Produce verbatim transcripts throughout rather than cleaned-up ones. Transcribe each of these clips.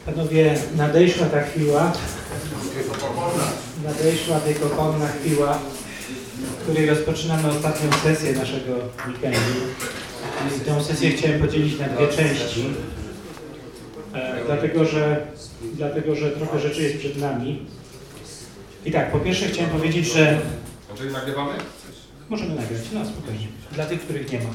Panowie, nadeszła ta chwila, nadeszła wiekopomna chwila, w której rozpoczynamy ostatnią sesję naszego weekendu. I tę sesję chciałem podzielić na dwie części, e, dlatego, że, dlatego, że trochę rzeczy jest przed nami. I tak, po pierwsze chciałem powiedzieć, że... Może nagrywamy? Możemy nagrać, no spokojnie, dla tych, których nie ma. E,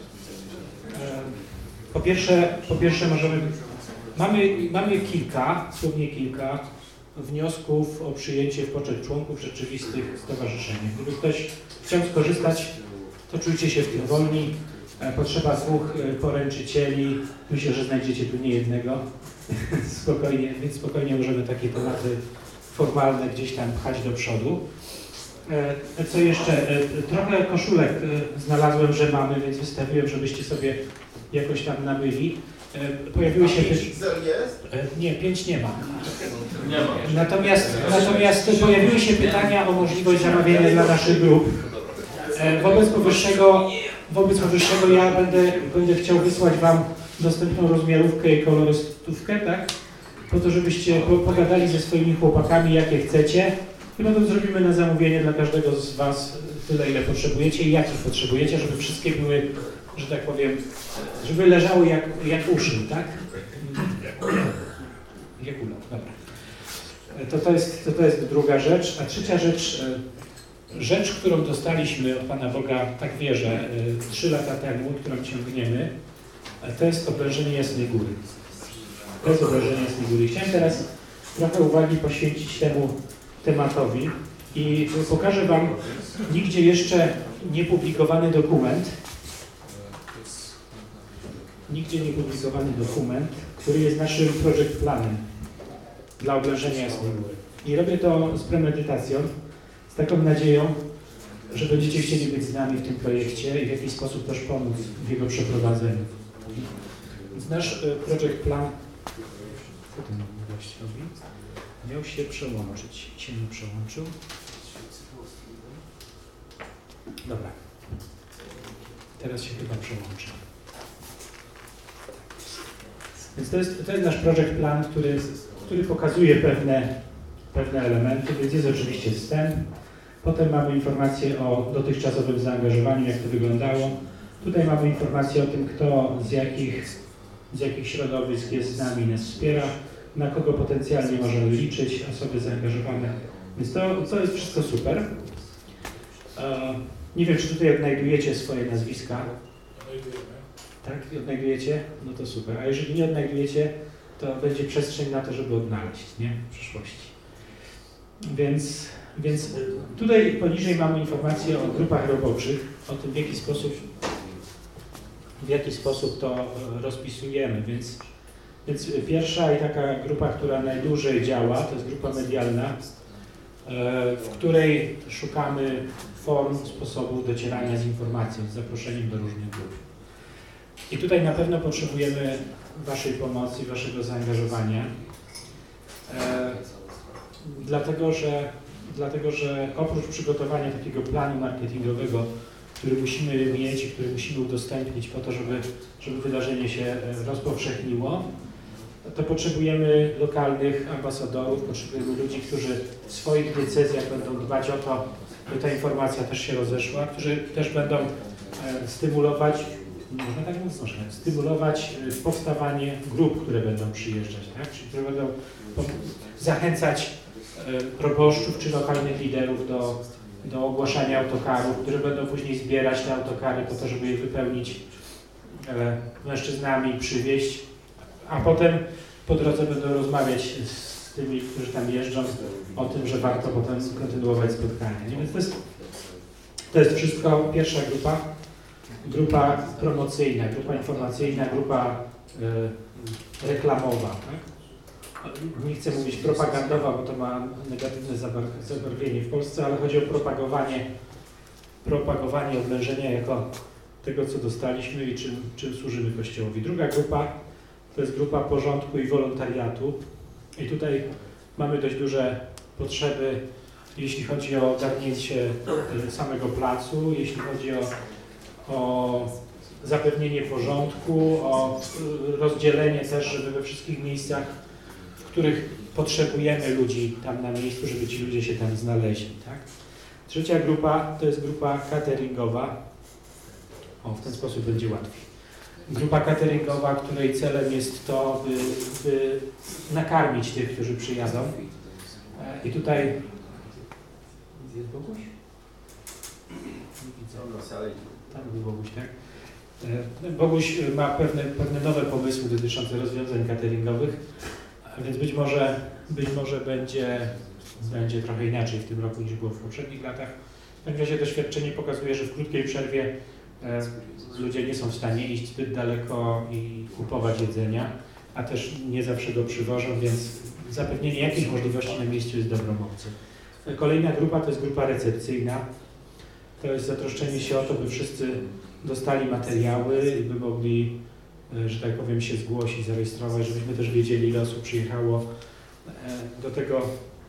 po pierwsze, po pierwsze możemy... Mamy, mamy kilka, słownie kilka wniosków o przyjęcie w poczet członków rzeczywistych stowarzyszenia. Gdyby ktoś chciał skorzystać, to czujcie się w tym wolni. Potrzeba dwóch poręczycieli. Myślę, że znajdziecie tu nie jednego. Spokojnie, więc spokojnie możemy takie tematy formalne gdzieś tam pchać do przodu. Co jeszcze? Trochę koszulek znalazłem, że mamy, więc wystawiłem, żebyście sobie jakoś tam nabyli. Pojawiły się też... Nie, pięć nie ma. Nie ma. Natomiast, natomiast pojawiły się pytania o możliwość zamawiania dla naszych grup. Wobec powyższego, wobec powyższego ja będę, będę chciał wysłać Wam dostępną rozmiarówkę i kolorystówkę, tak? Po to, żebyście pogadali ze swoimi chłopakami, jakie chcecie. I potem zrobimy na zamówienie dla każdego z Was tyle, ile potrzebujecie i jakich potrzebujecie, żeby wszystkie były, że tak powiem, żeby leżały jak, jak uszy, tak? Jak ula, dobra. To, to, jest, to, to jest druga rzecz. A trzecia rzecz, rzecz, którą dostaliśmy od Pana Boga, tak wierzę, trzy lata temu, którą ciągniemy, to jest obrażenie Jasnej Góry. To jest obrażenie Jasnej Góry. Chciałem teraz trochę uwagi poświęcić temu tematowi i pokażę Wam nigdzie jeszcze niepublikowany dokument, nigdzie niepublikowany dokument, który jest naszym project planem dla obrażenia Jasnej Góry. I robię to z premedytacją, z taką nadzieją, że będziecie chcieli być z nami w tym projekcie i w jakiś sposób też pomóc w jego przeprowadzeniu. Więc nasz project plan, co ten gość robi? Miał się przełączyć i się nie przełączył. Dobra. Teraz się chyba przełączy. Więc to jest, to jest nasz project plan, który, który pokazuje pewne, pewne elementy, więc jest oczywiście wstęp. Potem mamy informacje o dotychczasowym zaangażowaniu, jak to wyglądało. Tutaj mamy informacje o tym, kto z jakich, z jakich środowisk jest z nami i nas wspiera, na kogo potencjalnie możemy liczyć, osoby zaangażowane. Więc to, to jest wszystko super. E, nie wiem, czy tutaj odnajdujecie swoje nazwiska. Tak? Odnajdujecie? No to super. A jeżeli nie odnajdujecie, to będzie przestrzeń na to, żeby odnaleźć, nie? W przyszłości. Więc, więc tutaj poniżej mamy informacje o grupach roboczych, o tym, w jaki sposób, w jaki sposób to rozpisujemy. Więc, więc pierwsza i taka grupa, która najdłużej działa, to jest grupa medialna, w której szukamy form, sposobów docierania z informacją, z zaproszeniem do różnych grup. I tutaj na pewno potrzebujemy Waszej pomocy, Waszego zaangażowania, e, dlatego, że, dlatego, że oprócz przygotowania takiego planu marketingowego, który musimy mieć i który musimy udostępnić po to, żeby, żeby wydarzenie się rozpowszechniło, to potrzebujemy lokalnych ambasadorów, potrzebujemy ludzi, którzy w swoich decyzjach będą dbać o to, by ta informacja też się rozeszła, którzy też będą e, stymulować, można tak mówić, można, stymulować powstawanie grup, które będą przyjeżdżać, tak? Czyli które będą zachęcać e, proboszczów czy lokalnych liderów do, do ogłaszania autokarów, które będą później zbierać te autokary po to, żeby je wypełnić e, mężczyznami i przywieźć, a potem po drodze będą rozmawiać z tymi, którzy tam jeżdżą, o tym, że warto potem kontynuować spotkania. Nie? Więc to jest, to jest wszystko pierwsza grupa. Grupa promocyjna, grupa informacyjna, grupa y, reklamowa. Tak? Nie chcę mówić propagandowa, bo to ma negatywne zabarwienie w Polsce, ale chodzi o propagowanie, propagowanie oblężenia jako tego, co dostaliśmy i czym, czym służymy Kościołowi. Druga grupa to jest grupa porządku i wolontariatu. I tutaj mamy dość duże potrzeby, jeśli chodzi o ogarnięcie samego placu, jeśli chodzi o o zapewnienie porządku, o rozdzielenie też, żeby we wszystkich miejscach których potrzebujemy ludzi tam na miejscu, żeby ci ludzie się tam znaleźli. Tak? Trzecia grupa to jest grupa cateringowa. O, w ten sposób będzie łatwiej. Grupa cateringowa, której celem jest to, by, by nakarmić tych, którzy przyjadą. I tutaj... Jest Boguś? Nie widzę. Tam był Boguś, tak? Boguś ma pewne, pewne nowe pomysły dotyczące rozwiązań cateringowych, więc być może, być może będzie, będzie trochę inaczej w tym roku niż było w poprzednich latach. W każdym razie doświadczenie pokazuje, że w krótkiej przerwie e, ludzie nie są w stanie iść zbyt daleko i kupować jedzenia, a też nie zawsze go przywożą, więc zapewnienie jakiejś możliwości na miejscu jest dobrą opcją. Kolejna grupa to jest grupa recepcyjna. To jest zatroszczenie się o to, by wszyscy dostali materiały i by mogli, że tak powiem, się zgłosić, zarejestrować, żebyśmy też wiedzieli, ile osób przyjechało. Do tego,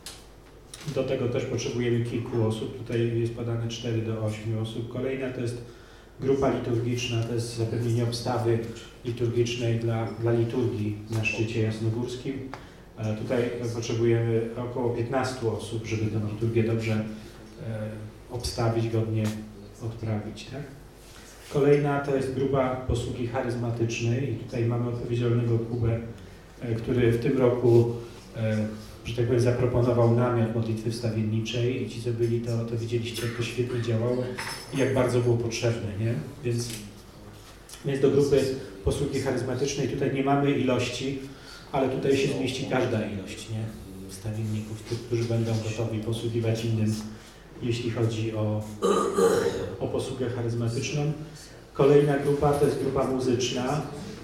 do tego też potrzebujemy kilku osób. Tutaj jest podane cztery do ośmiu osób. Kolejna to jest grupa liturgiczna, to jest zapewnienie obstawy liturgicznej dla, dla liturgii na szczycie jasnogórskim. Tutaj potrzebujemy około piętnastu osób, żeby tę liturgię dobrze e, obstawić, godnie odprawić. Tak? Kolejna to jest grupa posługi charyzmatycznej i tutaj mamy odpowiedzialnego Kubę, e, który w tym roku, e, że tak powiem, zaproponował namiar modlitwy wstawienniczej i ci, co byli, to, to widzieliście, jak to świetnie działało i jak bardzo było potrzebne, nie? Więc, więc do grupy posługi charyzmatycznej tutaj nie mamy ilości, ale tutaj się zmieści każda ilość, nie? Wstawienników, tych, którzy będą gotowi posługiwać innym, jeśli chodzi o, o posługę charyzmatyczną. Kolejna grupa to jest grupa muzyczna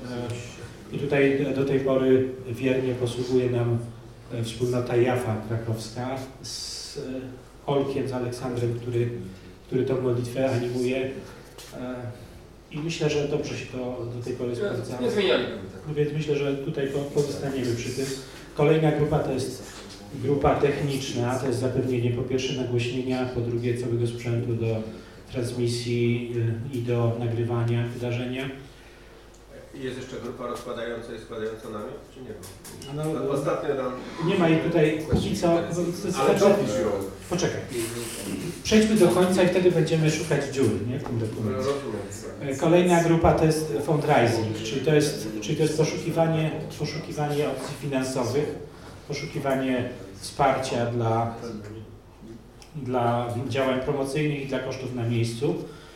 i tutaj do tej pory wiernie posługuje nam wspólnota Jafa krakowska z Olkiem, z Aleksandrem, który, który tę modlitwę animuje. I myślę, że dobrze się to do tej pory sprawdza. Nie zmieniali. No więc myślę, że tutaj pozostaniemy przy tym. Kolejna grupa to jest grupa techniczna, to jest zapewnienie po pierwsze nagłośnienia, po drugie całego sprzętu do transmisji i do nagrywania wydarzenia. Jest jeszcze grupa rozkładająca i składająca namiot, czy nie ma? No, no, ostatnio tam... Nie ma jej tutaj póki co. Ale dopisz ją. Poczekaj. Przejdźmy do końca i wtedy będziemy szukać dziury, nie, w tym dokumencie. Kolejna grupa to jest fundraising, czyli to jest, czyli to jest poszukiwanie, poszukiwanie opcji finansowych, poszukiwanie wsparcia dla, dla działań promocyjnych i dla kosztów na miejscu.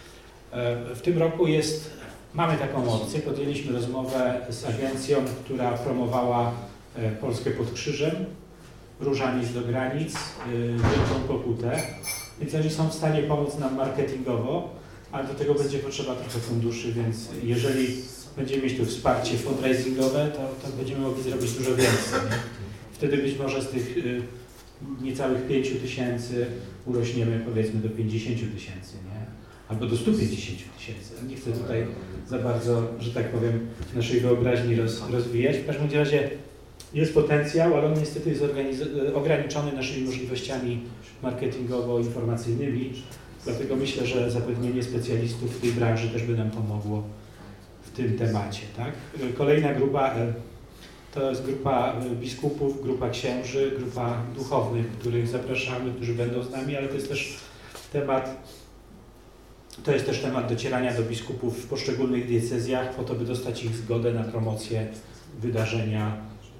W tym roku jest, mamy taką opcję, podjęliśmy rozmowę z agencją, która promowała Polskę pod krzyżem, Różaniec do granic, Wielką Pokutę, więc oni są w stanie pomóc nam marketingowo, ale do tego będzie potrzeba trochę funduszy, więc jeżeli będziemy mieć tu wsparcie fundraisingowe, to, to będziemy mogli zrobić dużo więcej. Nie? Wtedy być może z tych y, niecałych pięciu tysięcy urośniemy powiedzmy do pięćdziesięciu tysięcy, nie? Albo do stu pięćdziesięciu tysięcy. Nie chcę tutaj za bardzo, że tak powiem, naszej wyobraźni roz, rozwijać. W każdym razie jest potencjał, ale on niestety jest ograniczony naszymi możliwościami marketingowo-informacyjnymi. Dlatego myślę, że zapewnienie specjalistów w tej branży też by nam pomogło w tym temacie. Tak? Kolejna grupa to jest grupa biskupów, grupa księży, grupa duchownych, których zapraszamy, którzy będą z nami, ale to jest też temat, to jest też temat docierania do biskupów w poszczególnych diecezjach po to, by dostać ich zgodę na promocję wydarzenia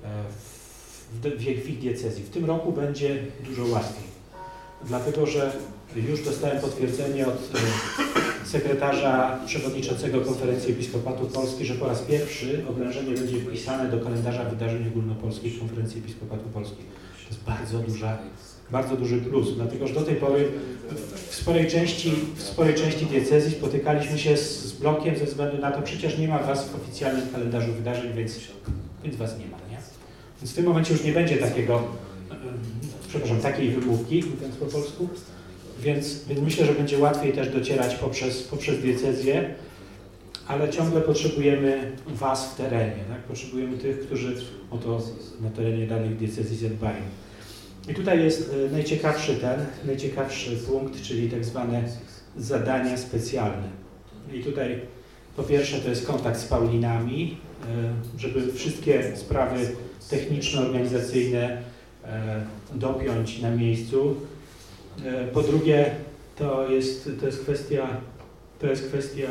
w, w, w ich diecezji. W tym roku będzie dużo łatwiej, dlatego że już dostałem potwierdzenie od sekretarza przewodniczącego Konferencji Episkopatu Polski, że po raz pierwszy oblężenie będzie wpisane do kalendarza wydarzeń ogólnopolskich Konferencji Episkopatu Polski. To jest bardzo duża, bardzo duży plus, dlatego że do tej pory w sporej części, w sporej części diecezji spotykaliśmy się z, z blokiem ze względu na to, przecież nie ma was w oficjalnym kalendarzu wydarzeń, więc, więc was nie ma, nie? Więc w tym momencie już nie będzie takiego, przepraszam, takiej wymówki, mówiąc po polsku, więc, więc myślę, że będzie łatwiej też docierać poprzez, poprzez diecezję, ale ciągle potrzebujemy was w terenie, tak? Potrzebujemy tych, którzy o to na terenie danych diecezji zadbają. I tutaj jest najciekawszy ten, najciekawszy punkt, czyli tak zwane zadania specjalne. I tutaj po pierwsze to jest kontakt z Paulinami, żeby wszystkie sprawy techniczno-organizacyjne e, dopiąć na miejscu. E, po drugie, to jest, to jest kwestia, to jest kwestia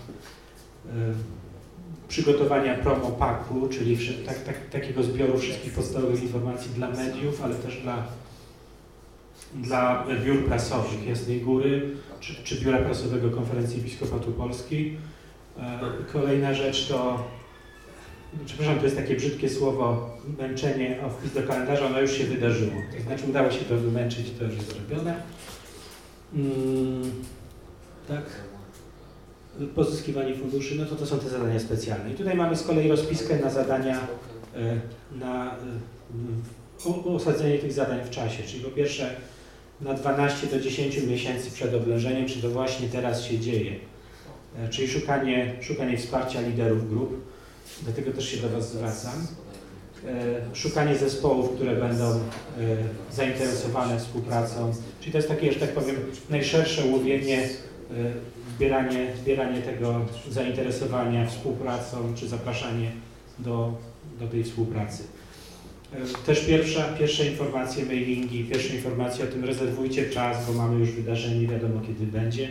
e, przygotowania promo-paku, czyli tak, tak, takiego zbioru wszystkich podstawowych informacji dla mediów, ale też dla, dla biur prasowych Jasnej Góry, czy, czy Biura Prasowego Konferencji Episkopatu Polski. E, kolejna rzecz to, przepraszam, to jest takie brzydkie słowo, męczenie o wpis do kalendarza, ono już się wydarzyło. To znaczy udało się to wymęczyć, to już jest zrobione. Hmm, tak. Pozyskiwanie funduszy, no to to są te zadania specjalne. I tutaj mamy z kolei rozpiskę na zadania, na osadzenie tych zadań w czasie, czyli po pierwsze na dwanaście do dziesięciu miesięcy przed oblężeniem, czy to właśnie teraz się dzieje, czyli szukanie, szukanie wsparcia liderów grup, dlatego też się do Was zwracam. Szukanie zespołów, które będą zainteresowane współpracą, czyli to jest takie, że tak powiem, najszersze łowienie, Zbieranie, zbieranie tego zainteresowania współpracą, czy zapraszanie do, do tej współpracy. Też pierwsza, pierwsze informacje, mailingi, pierwsze informacje o tym rezerwujcie czas, bo mamy już wydarzenie, wiadomo kiedy będzie.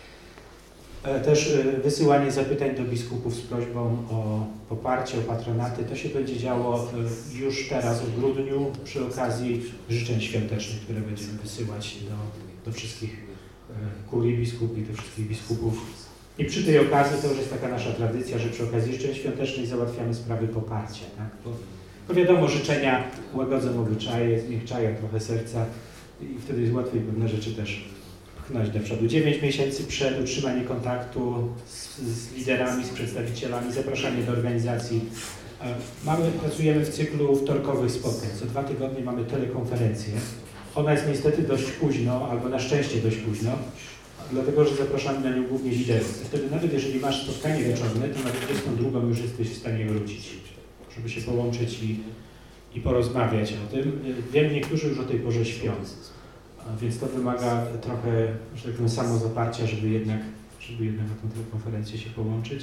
Też wysyłanie zapytań do biskupów z prośbą o poparcie, o patronaty. To się będzie działo już teraz w grudniu przy okazji życzeń świątecznych, które będziemy wysyłać do, do wszystkich kurii biskupów, do wszystkich biskupów. I przy tej okazji to już jest taka nasza tradycja, że przy okazji życzeń świątecznych załatwiamy sprawy poparcia. Tak? Bo, bo wiadomo, życzenia łagodzą obyczaje, zmiękczają trochę serca i wtedy jest łatwiej pewne rzeczy też pchnąć do przodu. dziewięć miesięcy przed, utrzymanie kontaktu z, z liderami, z przedstawicielami, zapraszanie do organizacji. Mamy, pracujemy w cyklu wtorkowych spotkań. Co dwa tygodnie mamy telekonferencję. Ona jest niestety dość późno, albo na szczęście dość późno, dlatego że zapraszamy na nią głównie liderów. Wtedy nawet jeżeli masz spotkanie wieczorne, to na dwudziestą drugą już jesteś w stanie wrócić, żeby się połączyć i, i porozmawiać o tym. Wiem, niektórzy już o tej porze śpią, więc to wymaga trochę, że tak powiem, samozaparcia, żeby jednak, żeby jednak na tę telekonferencję się połączyć.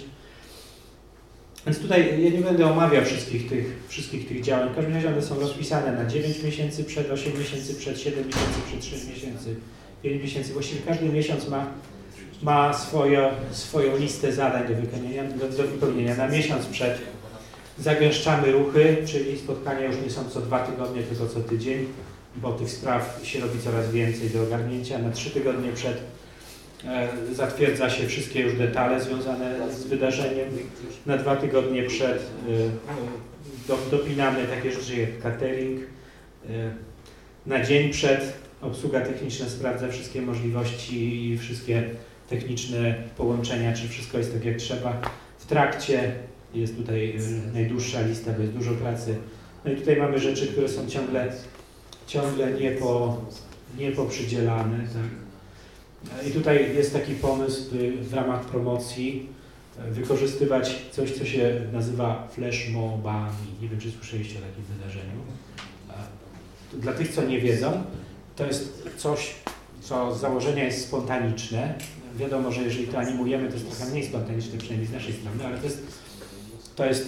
Więc tutaj ja nie będę omawiał wszystkich tych, wszystkich tych działań. W każdym razie one są rozpisane na dziewięć miesięcy przed, osiem miesięcy przed, siedem miesięcy przed, sześć miesięcy, pięć miesięcy. Właściwie każdy miesiąc ma, ma swoje, swoją listę zadań do wypełnienia, do, do wypełnienia. Na miesiąc przed zagęszczamy ruchy, czyli spotkania już nie są co dwa tygodnie, tylko co tydzień, bo tych spraw się robi coraz więcej do ogarnięcia. Na trzy tygodnie przed zatwierdza się wszystkie już detale związane z wydarzeniem. Na dwa tygodnie przed do, dopinamy takie rzeczy jak catering. Na dzień przed obsługa techniczna sprawdza wszystkie możliwości i wszystkie techniczne połączenia, czy wszystko jest tak jak trzeba. W trakcie jest tutaj najdłuższa lista, bo jest dużo pracy. No i tutaj mamy rzeczy, które są ciągle, ciągle niepo, niepoprzydzielane. Tak? I tutaj jest taki pomysł, by w ramach promocji wykorzystywać coś, co się nazywa flashmobami. Nie wiem, czy słyszeliście o takim wydarzeniu. Dla tych, co nie wiedzą, to jest coś, co z założenia jest spontaniczne. Wiadomo, że jeżeli to animujemy, to jest trochę mniej spontaniczne, przynajmniej z naszej strony, ale to jest, to jest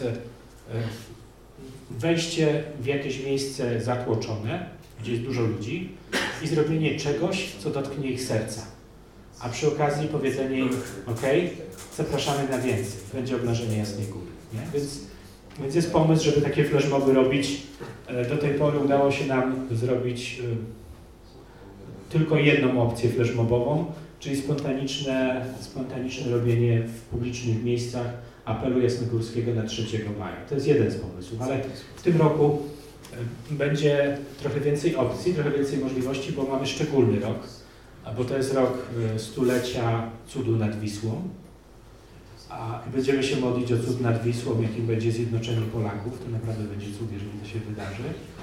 wejście w jakieś miejsce zatłoczone, gdzie jest dużo ludzi i zrobienie czegoś, co dotknie ich serca. A przy okazji powiedzenie im, ok, zapraszamy na więcej, będzie obnażenie Jasnej Góry. Nie? Więc, więc jest pomysł, żeby takie flashmoby robić. Do tej pory udało się nam zrobić y, tylko jedną opcję flashmobową, czyli spontaniczne, spontaniczne robienie w publicznych miejscach apelu jasnogórskiego na trzeciego maja. To jest jeden z pomysłów, ale w tym roku y, będzie trochę więcej opcji, trochę więcej możliwości, bo mamy szczególny rok. Bo to jest rok stulecia cudu nad Wisłą, a będziemy się modlić o cud nad Wisłą, jakim będzie zjednoczenie Polaków. To naprawdę będzie cud, jeżeli to się wydarzy.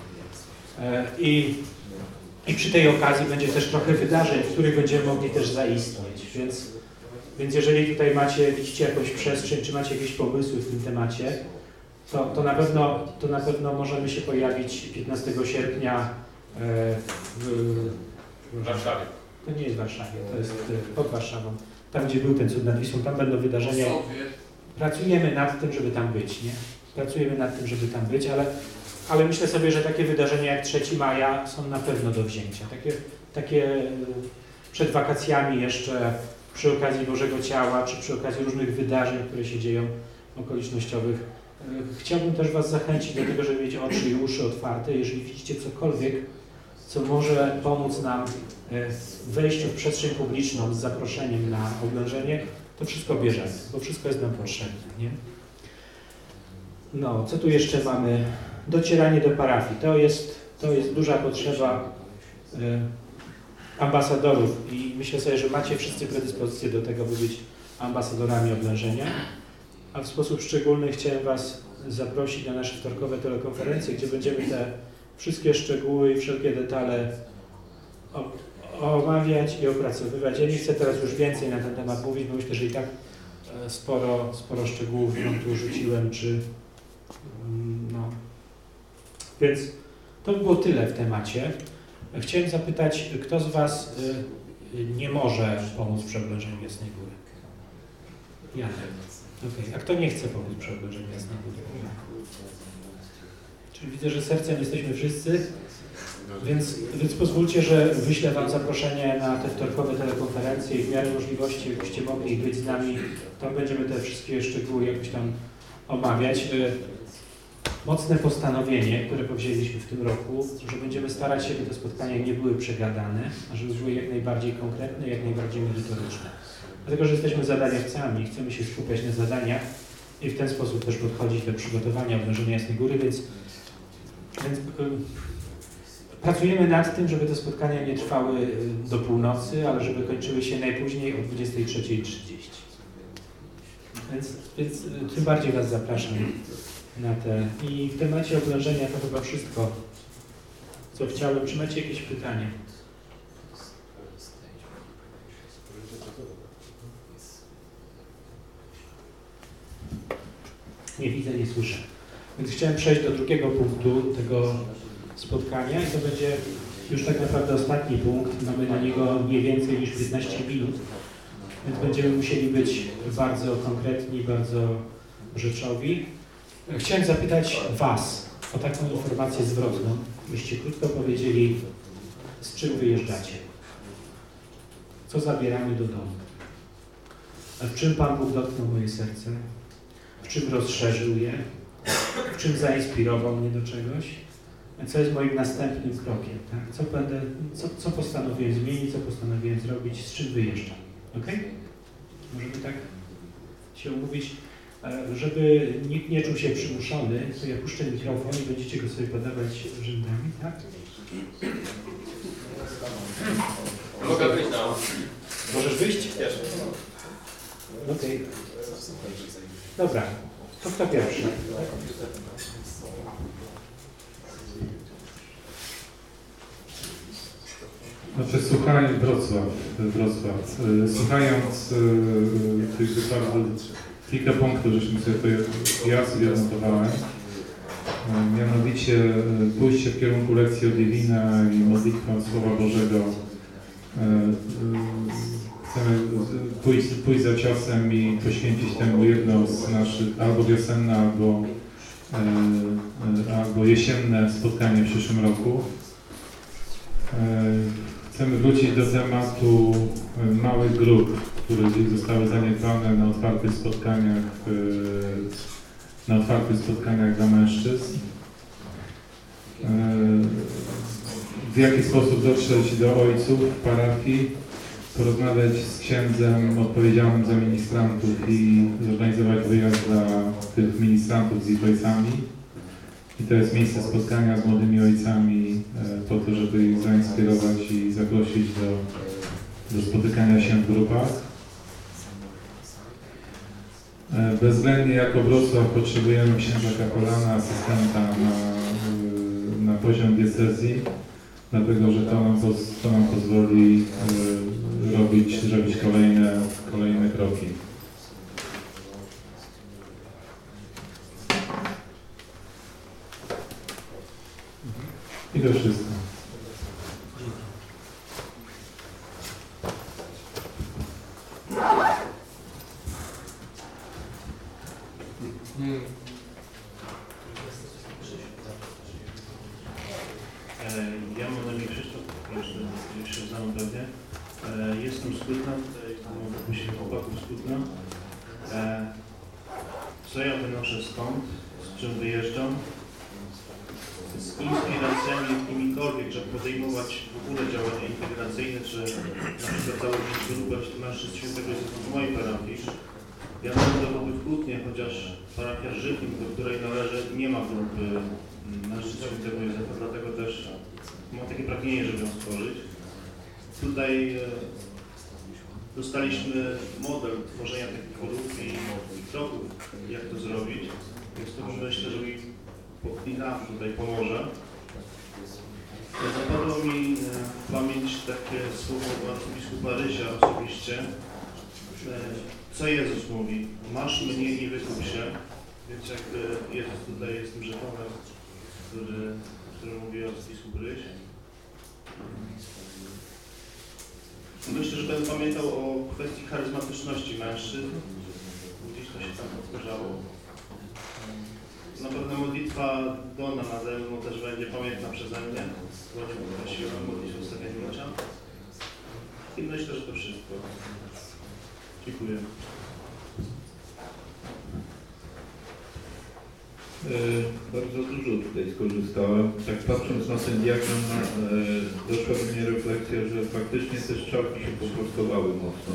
I, i przy tej okazji będzie też trochę wydarzeń, w których będziemy mogli też zaistnieć. Więc, więc jeżeli tutaj macie, widzicie jakąś przestrzeń, czy macie jakieś pomysły w tym temacie, to, to, na, pewno, to na pewno możemy się pojawić piętnastego sierpnia w, w Warszawie. To nie jest w Warszawie, to jest pod Warszawą. Tam, gdzie był ten cud nad Wisłą, tam będą wydarzenia. Pracujemy nad tym, żeby tam być, nie? Pracujemy nad tym, żeby tam być, ale ale myślę sobie, że takie wydarzenia jak trzeciego maja są na pewno do wzięcia. Takie, takie przed wakacjami jeszcze, przy okazji Bożego Ciała, czy przy okazji różnych wydarzeń, które się dzieją okolicznościowych. Chciałbym też Was zachęcić do tego, żeby mieć oczy i uszy otwarte. Jeżeli widzicie cokolwiek, co może pomóc nam w wejściu w przestrzeń publiczną z zaproszeniem na oblężenie, to wszystko bierzemy, bo wszystko jest nam potrzebne. Nie? No, co tu jeszcze mamy? Docieranie do parafii. To jest, to jest duża potrzeba y, ambasadorów i myślę sobie, że macie wszyscy predyspozycję do tego, by być ambasadorami oblężenia. A w sposób szczególny chciałem Was zaprosić na nasze wtorkowe telekonferencje, gdzie będziemy te wszystkie szczegóły i wszelkie detale omawiać i opracowywać. Ja nie chcę teraz już więcej na ten temat mówić, bo myślę, że i tak sporo, sporo szczegółów wam tu rzuciłem, czy no. Więc to by było tyle w temacie. Chciałem zapytać, kto z Was nie może pomóc przy oblężeniu Jasnej Góry? Janek. Okay. A kto nie chce pomóc przy oblężeniu Jasnej Góry? Czyli widzę, że sercem jesteśmy wszyscy, więc, więc pozwólcie, że wyślę Wam zaproszenie na te wtorkowe telekonferencje i w miarę możliwości, jakbyście mogli być z nami, tam będziemy te wszystkie szczegóły jakoś tam omawiać. Mocne postanowienie, które powzięliśmy w tym roku, że będziemy starać się, by te spotkania nie były przegadane, a żeby były jak najbardziej konkretne, jak najbardziej merytoryczne. Dlatego, że jesteśmy zadaniowcami, chcemy się skupiać na zadaniach i w ten sposób też podchodzić do przygotowania oblężenia Jasnej Góry, więc, więc yy, pracujemy nad tym, żeby te spotkania nie trwały do północy, ale żeby kończyły się najpóźniej o dwudziestej trzeciej trzydzieści. Więc, więc yy, tym bardziej Was zapraszam na te. I w temacie oblężenia to chyba wszystko, co chciałem. Czy macie jakieś pytania? Nie widzę, nie słyszę. Więc chciałem przejść do drugiego punktu tego spotkania i to będzie już tak naprawdę ostatni punkt. Mamy na niego nie więcej niż piętnaście minut, więc będziemy musieli być bardzo konkretni, bardzo rzeczowi. Chciałem zapytać Was o taką informację zwrotną, byście krótko powiedzieli, z czym wyjeżdżacie. Co zabieramy do domu? A w czym Pan Bóg dotknął moje serce? W czym rozszerzył je? W czym zainspirował mnie do czegoś? Co jest moim następnym krokiem? Tak? Co, będę, co, co postanowiłem zmienić, co postanowiłem zrobić, z czym wyjeżdżam? Ok? Możemy tak się umówić? Żeby nikt nie czuł się przymuszony, to ja puszczę mikrofon i będziecie go sobie podawać rzędami, tak? Mogę wyjść na... Możesz wyjść? Też. Okej. Okay. Dobra, to kto pierwszy? Znaczy słuchając Wrocław, Wrocław, słuchając y, tych wykładów, kilka punktów, żeśmy sobie to ja sobie notowałem. Mianowicie pójście w kierunku lekcji od Jewina i modlitwą Słowa Bożego. Chcemy pójść, pójść za ciosem i poświęcić temu jedno z naszych albo wiosenne, albo, albo jesienne spotkanie w przyszłym roku. Chcemy wrócić do tematu małych grup, które zostały zaniedbane na otwartych spotkaniach, na otwartych spotkaniach dla mężczyzn. W jaki sposób dotrzeć do ojców parafii, porozmawiać z księdzem odpowiedzialnym za ministrantów i zorganizować wyjazd dla tych ministrantów z ich ojcami. I to jest miejsce spotkania z młodymi ojcami po to, żeby ich zainspirować i zaprosić do, do spotykania się w grupach. Bezwzględnie jako Wrocław potrzebujemy księdza kapelana, asystenta na, na poziom diecezji, dlatego że to nam, to nam pozwoli robić, robić kolejne, kolejne kroki. I to wszystko. Ja mam na imię Krzysztof, jeszcze, jeszcze znam pewnie. Jestem z Kutna, tutaj mam się chłopaków z Kutna. Co ja wynoszę stąd, z czym wyjeżdżam? Z inspiracjami jakimikolwiek, żeby podejmować w ogóle działania integracyjne, czy na przykład założyć grupę mężczyzn Świętego Józefa w mojej parafii. Ja mam domowy w Kutnie, chociaż parafia Żychin, do której należę, nie ma grupy mężczyzn Świętego Józefa, dlatego też mam takie pragnienie, żeby ją stworzyć. Tutaj dostaliśmy model tworzenia takich grup i, i kroków, jak to zrobić. Więc to myślę, że mi i nam tutaj pomoże. Zapadło mi w pamięć takie słowo arcybiskupa Rysia osobiście. Co Jezus mówi? Masz mnie i wykup się. Więc jak Jezus tutaj jest tym żetomem, który, który mówi arcybiskup Ryś. Myślę, że będę pamiętał o kwestii charyzmatyczności mężczyzn. Gdzieś to się tam powtarzało. Na pewno modlitwa Dona nade mną też będzie pamiętna przeze mnie. Właśnie poprosiłem o modlitwę wstawiennicza. I myślę, że to wszystko. Dziękuję. E, bardzo dużo tutaj skorzystałem. Tak patrząc na ten diagram, e, doszła do mnie refleksja, że faktycznie te strzałki się poprostowały mocno.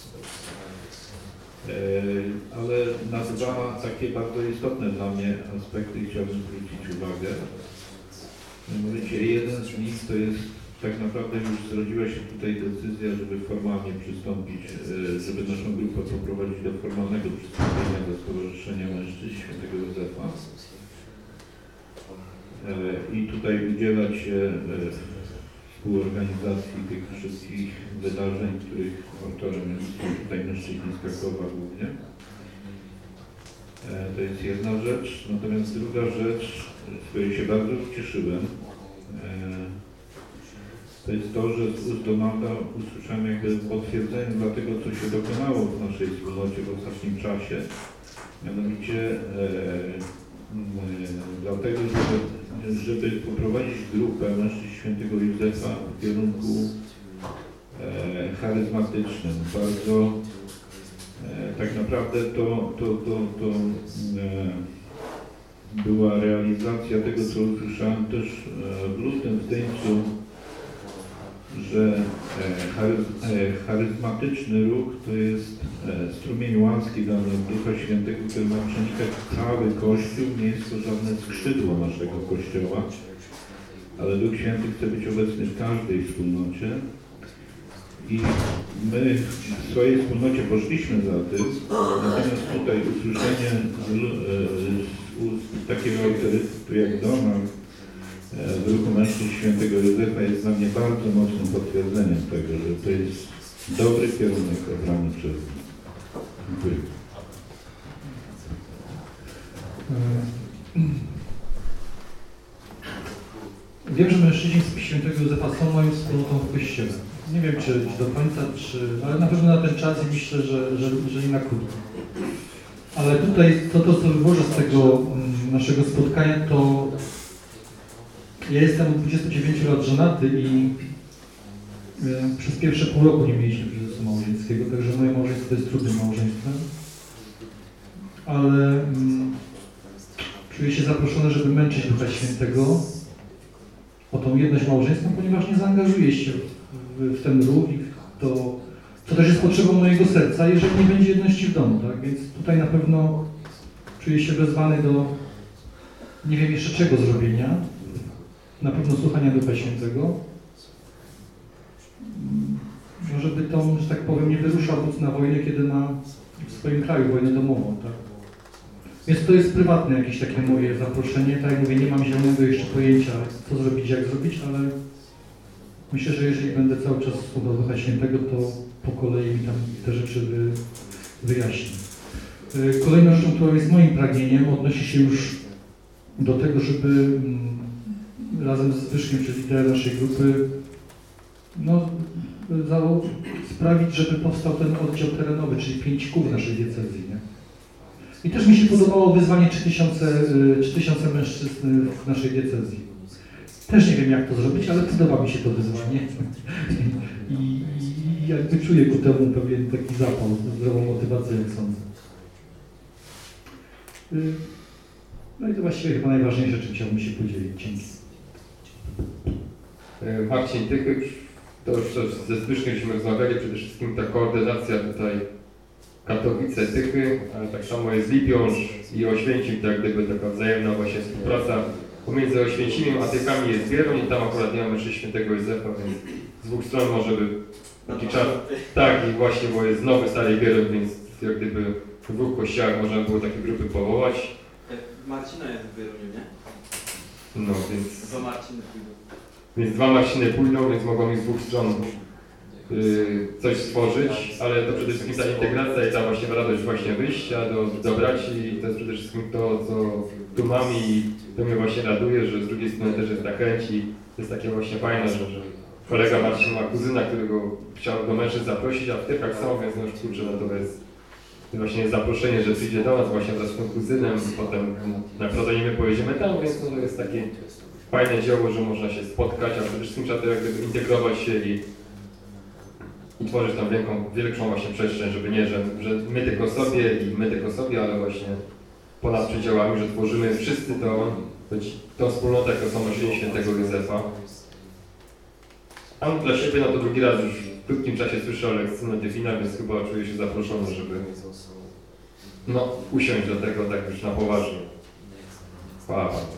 E, ale na dwa takie bardzo istotne dla mnie aspekty chciałbym zwrócić uwagę. Mianowicie jeden z nich to jest tak naprawdę już zrodziła się tutaj decyzja, żeby formalnie przystąpić, żeby naszą grupę poprowadzić do formalnego przystąpienia do Stowarzyszenia Mężczyzn Świętego Józefa. I tutaj udzielać się współorganizacji tych wszystkich wydarzeń, których autorem są tutaj mężczyźni z Krakowa głównie. To jest jedna rzecz. Natomiast druga rzecz, z której się bardzo ucieszyłem, to jest to, że z ust Donalda usłyszałem jakby potwierdzenie dla tego, co się dokonało w naszej wspólnocie w ostatnim czasie. Mianowicie e, e, dlatego, żeby, żeby poprowadzić grupę mężczyzn Świętego Józefa w kierunku e, charyzmatycznym. Bardzo e, tak naprawdę to, to, to, to e, była realizacja tego, co usłyszałem też e, w lutym w Tyńcu, że charyzmatyczny ruch to jest strumień łaski dla Ducha Świętego, który ma przenikać cały Kościół. Nie jest to żadne skrzydło naszego Kościoła, ale Duch Święty chce być obecny w każdej wspólnocie. I my w swojej wspólnocie poszliśmy za tym, natomiast tutaj usłyszenie z ust takiego autorytetu jak Donald w ruchu mężczyzn Świętego Józefa jest dla mnie bardzo mocnym potwierdzeniem tego, że to jest dobry kierunek obrany przez nich. Dziękuję. Wiem, że mężczyźni Świętego Józefa są moją wspólnotą w Kościele. Nie wiem, czy, czy do końca, czy, ale na pewno na ten czas i myślę, że, że, że i na krótko. Ale tutaj to, to co wywożę z tego naszego spotkania, to ja jestem od dwudziestu dziewięciu lat żonaty i e, przez pierwsze pół roku nie mieliśmy kryzysu małżeńskiego, także moje małżeństwo to jest trudnym małżeństwem. Ale mm, czuję się zaproszony, żeby męczyć Ducha Świętego o tą jedność małżeńską, ponieważ nie zaangażuję się w, w ten ruch i to, co też jest potrzebą mojego serca, jeżeli nie będzie jedności w domu, tak? Więc tutaj na pewno czuję się wezwany do, nie wiem jeszcze czego zrobienia, na pewno słuchania Ducha Świętego, żeby to, że tak powiem, nie wyruszał wódz na wojnę, kiedy ma w swoim kraju wojnę domową, tak? Więc to jest prywatne jakieś takie moje zaproszenie, tak jak mówię, nie mam zielonego jeszcze pojęcia, co zrobić, jak zrobić, ale myślę, że jeżeli będę cały czas słuchał Ducha Świętego, to po kolei mi tam te rzeczy wy, wyjaśni. Kolejną rzeczą, która jest moim pragnieniem, odnosi się już do tego, żeby razem z Zbyszkiem, czyli liderem naszej grupy, no, sprawić, żeby powstał ten oddział terenowy, czyli pięć kół w naszej diecezji, nie? I też mi się podobało wyzwanie trzy tysiące mężczyzn w naszej diecezji. Też nie wiem, jak to zrobić, ale podoba mi się to wyzwanie. I, i, i jakby czuję ku temu pewien taki zapał, zdrową motywację, jak sądzę. No i to właściwie chyba najważniejsze, czym chciałbym się podzielić. Dzięki. Marcin Tychyk, to już ze Zbyszkiem żeśmy rozmawiali, przede wszystkim ta koordynacja tutaj Katowice, Tychy, ale tak samo jest Lipiąż i Oświęcim, to jak gdyby taka wzajemna właśnie współpraca pomiędzy Oświęcimiem a Tychami jest Wieruń i tam akurat nie mamy jeszcze Świętego Józefa, więc z dwóch stron może by taki czas, tak i właśnie, bo jest nowy stary Wieruń, więc jak gdyby w dwóch kościołach można było takie grupy powołać. Marcina jest w Wieruniu, nie? No więc... Dwa Marciny pójdą. Więc dwa Marciny pójdą, więc mogą mi z dwóch stron yy, coś stworzyć, ale to przede wszystkim ta integracja i ta właśnie radość właśnie wyjścia do, do braci i to jest przede wszystkim to, co tu mam i to mnie właśnie raduje, że z drugiej strony też jest ta chęć i to jest takie właśnie fajne, że, że kolega Marcin ma kuzyna, którego chciał do mężczyzn zaprosić, a w Tychach są, więc no już kurczę, no to jest właśnie zaproszenie, że przyjdzie do nas właśnie wraz z tym kuzynem, potem naprawdę nie my pojedziemy tam, więc to jest takie fajne dzieło, że można się spotkać, a przede wszystkim trzeba to jak gdyby integrować się i, i tworzyć tam wielką, większą właśnie przestrzeń, żeby nie, że, że my tylko sobie i my tylko sobie, ale właśnie ponad przedziałami, że tworzymy wszyscy to, tą wspólnotę, jaką są Marzyni Świętego Józefa. A dla siebie, no to drugi raz już w krótkim czasie słyszę o lekcyjnym Tyfina, więc chyba czuję się zaproszony, żeby no, usiąść do tego tak już na poważnie. Chwała bardzo.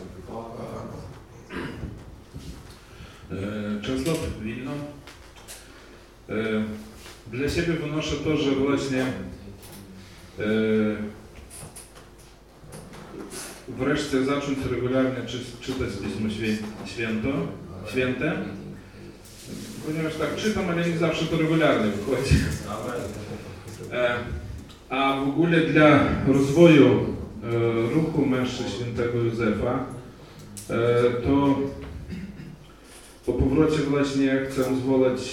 Czesław, Wilno. Dla siebie wynoszę to, że właśnie wreszcie zacząć regularnie czytać Pismo Święto, Święte, ponieważ tak czytam, ale nie zawsze to regularnie wychodzi. A w ogóle dla rozwoju ruchu mężczyzn Świętego Józefa to po powrocie właśnie chcę zwołać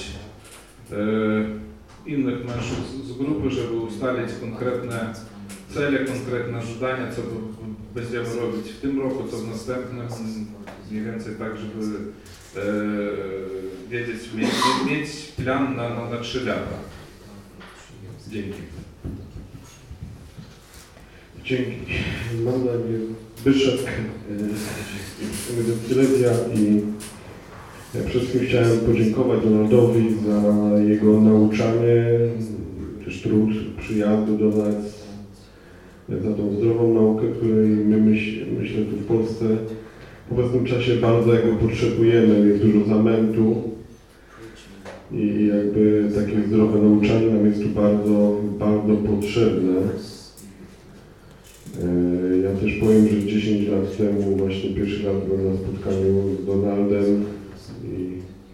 innych mężczyzn z grupy, żeby ustalić konkretne cele, konkretne zadania, co będziemy robić w tym roku, co w następnym, mniej więcej tak, żeby wiedzieć, mieć, mieć plan na, na, na trzy lata. Dzięki. Dzięki. Mam na imię Byszek, Silesia i przede wszystkim chciałem podziękować Donaldowi za jego nauczanie, też trud przyjazdu do nas, za tą zdrową naukę, której my myśl, myślę tu w Polsce w obecnym czasie bardzo jakby potrzebujemy, jest dużo zamętu i jakby takie zdrowe nauczanie nam jest tu bardzo, bardzo potrzebne. Ja też powiem, że dziesięć lat temu właśnie pierwszy raz byłem na spotkaniu z Donaldem i,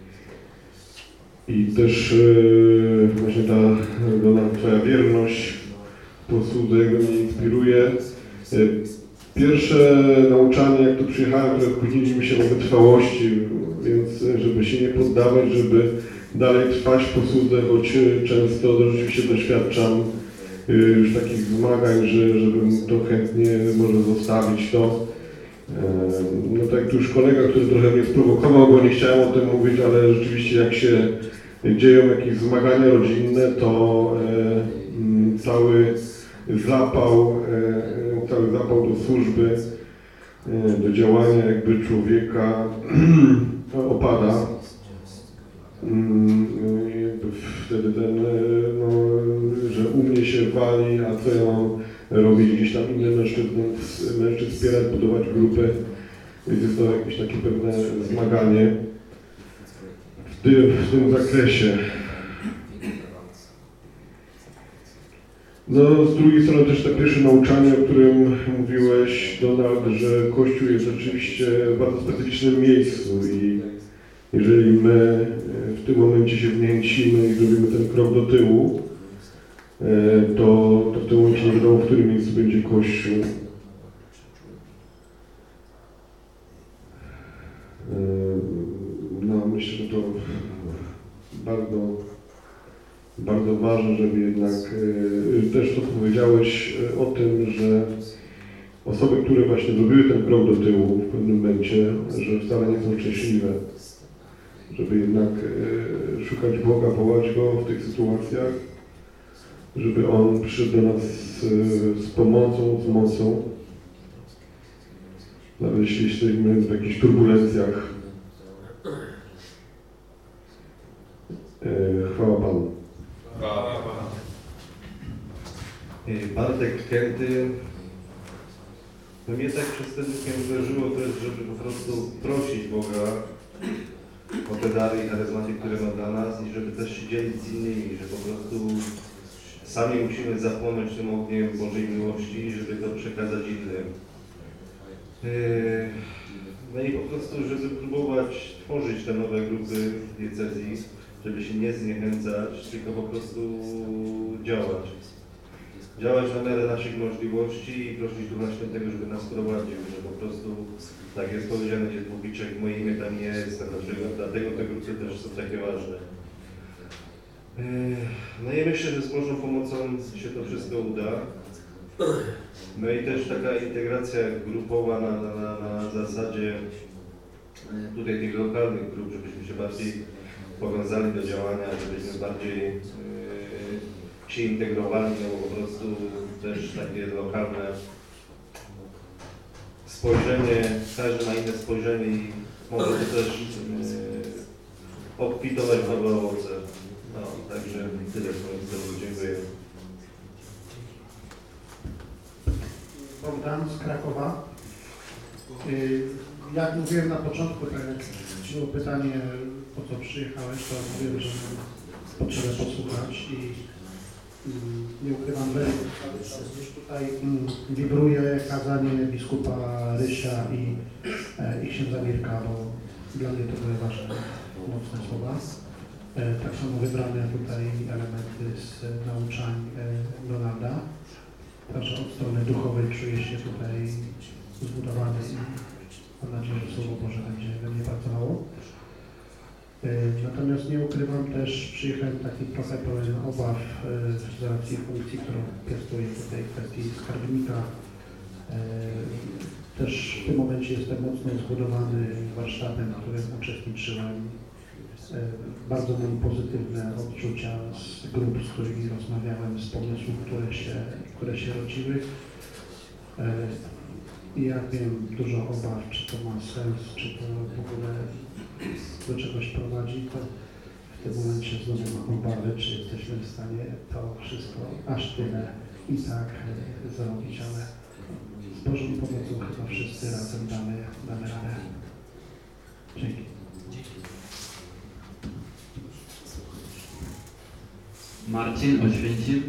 i też yy, właśnie ta Donald, Twoja wierność posłudze mnie inspiruje. Pierwsze nauczanie, jak tu przyjechałem, to spóźniliśmy się o wytrwałości, więc żeby się nie poddawać, żeby dalej trwać w posłudze, choć często rzeczywiście doświadczam już takich zmagań, że żebym to chętnie może zostawić to. No tak jak tu już kolega, który trochę mnie sprowokował, bo nie chciałem o tym mówić, ale rzeczywiście jak się dzieją jakieś zmagania rodzinne, to cały zapał, cały zapał do służby, do działania jakby człowieka opada. Wtedy ten, no, że u mnie się wali, a co ja mam robić, gdzieś tam inne mężczyzn, mężczyzn wspierać, budować grupy, więc jest to jakieś takie pewne zmaganie w tym, w tym zakresie. No, z drugiej strony też to pierwsze nauczanie, o którym mówiłeś, Donald, że Kościół jest rzeczywiście w bardzo specyficznym miejscu i jeżeli my w tym momencie się wnięcimy i zrobimy ten krok do tyłu, to, to w tym momencie nie wiadomo, w którym miejscu będzie Kościół. No, myślę, że to bardzo, bardzo ważne, żeby jednak też to powiedziałeś o tym, że osoby, które właśnie zrobiły ten krok do tyłu w pewnym momencie, że wcale nie są szczęśliwe, żeby jednak e, szukać Boga, wołać Go w tych sytuacjach, żeby On przyszedł do nas z, z pomocą, z mocą, nawet jeśli jesteśmy w jakichś turbulencjach. E, chwała Panu. Bartek Kęty. No mnie tak przez ten duch uderzyło też, żeby po prostu prosić Boga o te dary i charyzmaty, które ma dla nas i żeby też się dzielić z innymi, że po prostu sami musimy zapłonąć tym ogniem Bożej miłości, żeby to przekazać innym. No i po prostu, żeby próbować tworzyć te nowe grupy w diecezji, żeby się nie zniechęcać, tylko po prostu działać. Działać na miarę naszych możliwości i prosić Ducha Świętego, żeby nas prowadził, że po prostu, tak jest powiedziane, gdzie dwóch i trzech, moje imię tam nie jest, dlatego, dlatego te grupy też są takie ważne. No i myślę, że z Bożą pomocą się to wszystko uda. No i też taka integracja grupowa na, na, na, na zasadzie tutaj tych lokalnych grup, żebyśmy się bardziej powiązali do działania, żebyśmy bardziej yy, się integrowali, no po prostu też takie lokalne spojrzenie, każdy ma inne spojrzenie i może to też yy, obfitować w nowe owoce. No, także tyle z mojej strony. Dziękuję. Bogdan z Krakowa. Jak mówiłem na początku, tak jak było pytanie, po co przyjechałeś, to mówiłem, że mam potrzebę posłuchać i nie ukrywam, że już tutaj wibruje kazanie biskupa Rysia i, i księdza Mirka, bo dla mnie to były ważne, mocne słowa. Tak samo wybrane tutaj elementy z nauczań Donalda. Także od strony duchowej czuję się tutaj zbudowany i mam nadzieję, że Słowo Boże będzie we mnie pracowało. Natomiast nie ukrywam też, przyjechałem taki trochę pełen obaw z racji funkcji, którą piastuję tutaj w kwestii skarbnika. Też w tym momencie jestem mocno zbudowany warsztatem, w którym uczestniczyłem. Bardzo mam pozytywne odczucia z grup, z którymi rozmawiałem, z pomysłów, które się, które się rodziły. I ja wiem dużo obaw, czy to ma sens, czy to w ogóle do czegoś prowadzi, to w tym momencie znowu mam obawy, czy jesteśmy w stanie to wszystko aż tyle i tak zrobić, ale z Bożą pomocą chyba wszyscy razem damy, damy radę. Dzięki. Marcin, Oświęcim.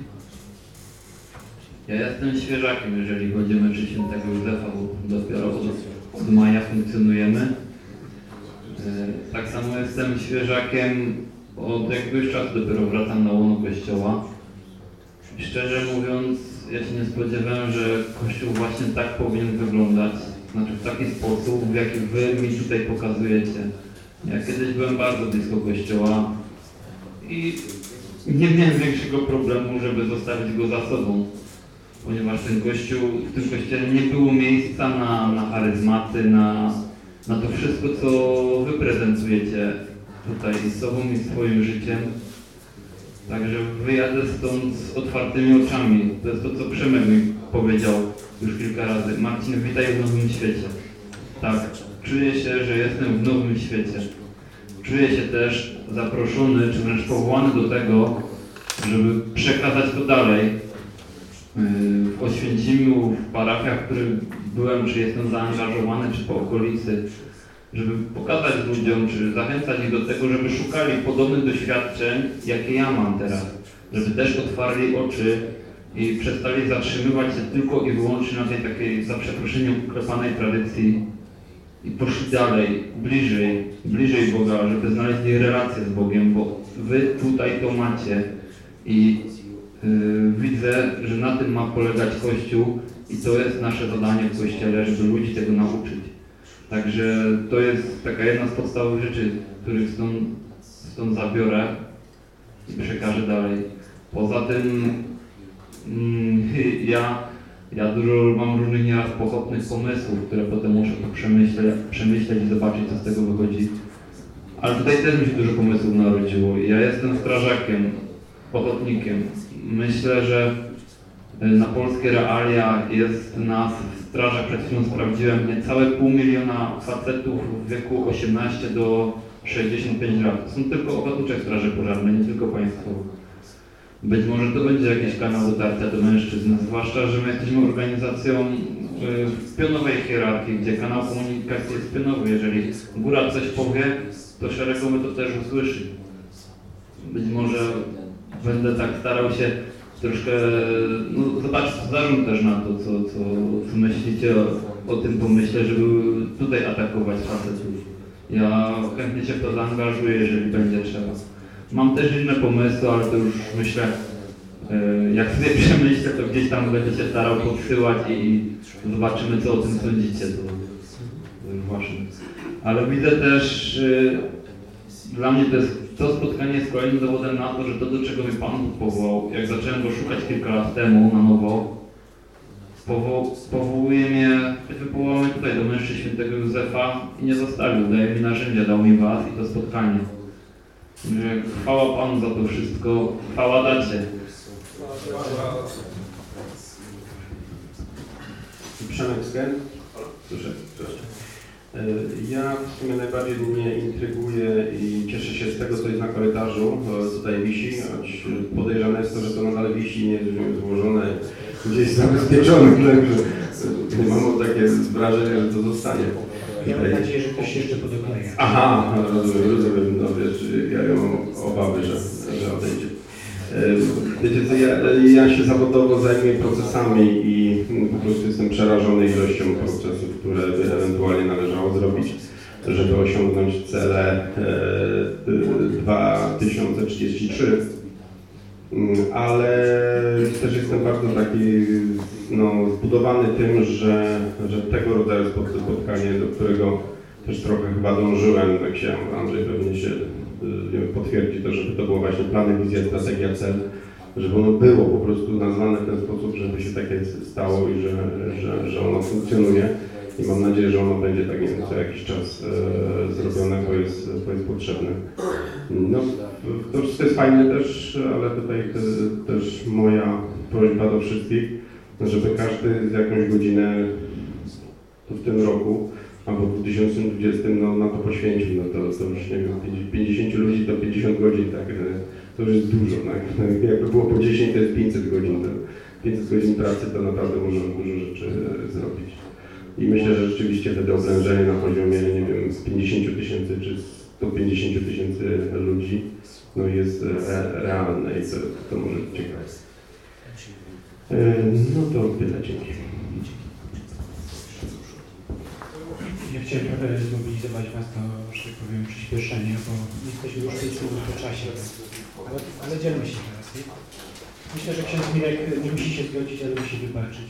Ja jestem świeżakiem, jeżeli chodzi o mecz Świętego Józefa, bo dopiero od, od maja funkcjonujemy. Tak samo jestem świeżakiem, od jakiegoś czasu dopiero wracam na łono Kościoła. I szczerze mówiąc, ja się nie spodziewałem, że Kościół właśnie tak powinien wyglądać, znaczy w taki sposób, w jaki wy mi tutaj pokazujecie. Ja kiedyś byłem bardzo blisko Kościoła i nie miałem większego problemu, żeby zostawić go za sobą, ponieważ ten kościół, w tym kościele nie było miejsca na, na charyzmaty, na, na to wszystko, co wy prezentujecie tutaj z sobą i swoim życiem. Także wyjadę stąd z otwartymi oczami. To jest to, co Przemek mi powiedział już kilka razy. Marcin, witaj w nowym świecie. Tak, czuję się, że jestem w nowym świecie. Czuję się też zaproszony, czy wręcz powołany do tego, żeby przekazać to dalej. W Oświęcimiu, w parafiach, w których byłem, czy jestem zaangażowany, czy po okolicy, żeby pokazać ludziom, czy zachęcać ich do tego, żeby szukali podobnych doświadczeń, jakie ja mam teraz. Żeby też otwarli oczy i przestali zatrzymywać się tylko i wyłącznie na tej takiej, za przeproszeniem, uklepanej tradycji i poszli dalej, bliżej, bliżej Boga, żeby znaleźli relację z Bogiem, bo wy tutaj to macie i yy, widzę, że na tym ma polegać Kościół i to jest nasze zadanie w Kościele, żeby ludzi tego nauczyć. Także to jest taka jedna z podstawowych rzeczy, których stąd, stąd zabiorę i przekażę dalej. Poza tym mm, ja Ja dużo mam różnych nieraz pochopnych pomysłów, które potem muszę przemyśleć, przemyśleć i zobaczyć, co z tego wychodzi. Ale tutaj też mi się dużo pomysłów narodziło. Ja jestem strażakiem, ochotnikiem. Myślę, że na polskie realia jest nas w strażach, przed chwilą sprawdziłem, niecałe pół miliona facetów w wieku osiemnaście do sześćdziesięciu pięciu lat. Są tylko ochotnicze straże pożarne, nie tylko państwowe. Być może to będzie jakiś kanał dotarcia do mężczyzn, zwłaszcza, że my jesteśmy organizacją w pionowej hierarchii, gdzie kanał komunikacji jest pionowy. Jeżeli góra coś powie, to szeregowy to też usłyszy. Być może będę tak starał się troszkę no, zobaczyć zarząd też na to, co, co, co myślicie o, o tym pomyśle, żeby tutaj atakować facetów. Ja chętnie się w to zaangażuję, jeżeli będzie trzeba. Mam też inne pomysły, ale to już myślę, jak sobie przemyślę, to gdzieś tam będę się starał podsyłać i zobaczymy, co o tym sądzicie. To, to już wasze. Ale widzę też, dla mnie to, jest, to spotkanie jest kolejnym dowodem na to, że to, do czego mnie Pan powołał, jak zacząłem go szukać kilka lat temu na nowo, powo powołuje mnie, wywołał mnie tutaj do mężczyzn świętego Józefa i nie zostawił, daje mi narzędzia, dał mi was i to spotkanie. Chwała Panu za to wszystko, chwała dacie. Przemek Sken. Proszę, proszę. Ja w sumie najbardziej mnie intryguje i cieszę się z tego, co jest na korytarzu, tutaj wisi, choć podejrzane jest to, że to nadal wisi, nie jest złożone, gdzieś zabezpieczone, także mam takie wrażenie, że to zostanie. Ja mam nadzieję, że ktoś się jeszcze podokleja. Aha, rozumiem, rozumiem, no wiesz, ja mam obawy, że, że odejdzie. Wiecie co, ja, ja się zawodowo zajmuję procesami i po prostu jestem przerażony ilością procesów, które by ewentualnie należało zrobić, żeby osiągnąć cele dwa tysiące trzydzieści trzy. Ale też jestem bardzo taki no, zbudowany tym, że, że tego rodzaju spotkanie, do którego też trochę chyba dążyłem, jak się Andrzej pewnie się potwierdzi to, żeby to było właśnie plany, wizja, strategia, cel, żeby ono było po prostu nazwane w ten sposób, żeby się takie stało i że, że, że ono funkcjonuje. I mam nadzieję, że ono będzie tak nie wiem, co jakiś czas e, zrobione, bo jest, bo jest potrzebne. No, to wszystko jest fajne też, ale tutaj te, też moja prośba do wszystkich, żeby każdy z jakąś godzinę to w tym roku albo w dwa tysiące dwudziestym no, na to poświęcił. No to, to już nie wiem, pięćdziesięciu ludzi to pięćdziesiąt godzin, tak, to już jest dużo. Tak? Jakby było po dziesięć, to jest pięćset godzin. To pięćset godzin pracy to naprawdę można dużo rzeczy zrobić. I myślę, że rzeczywiście wtedy oblężenie na poziomie, nie wiem, z pięćdziesięciu tysięcy czy sto pięćdziesięciu tysięcy ludzi no jest re, realne i to, to może być ciekawe. No to tyle, dzięki. Ja chciałem trochę zmobilizować Was do, że tak powiem, przyspieszenia, bo jesteśmy już w tej chwili po czasie, ale, ale dzielmy się teraz. Nie? Myślę, że ksiądz Mirek nie musi się zgodzić, ale musi wybaczyć.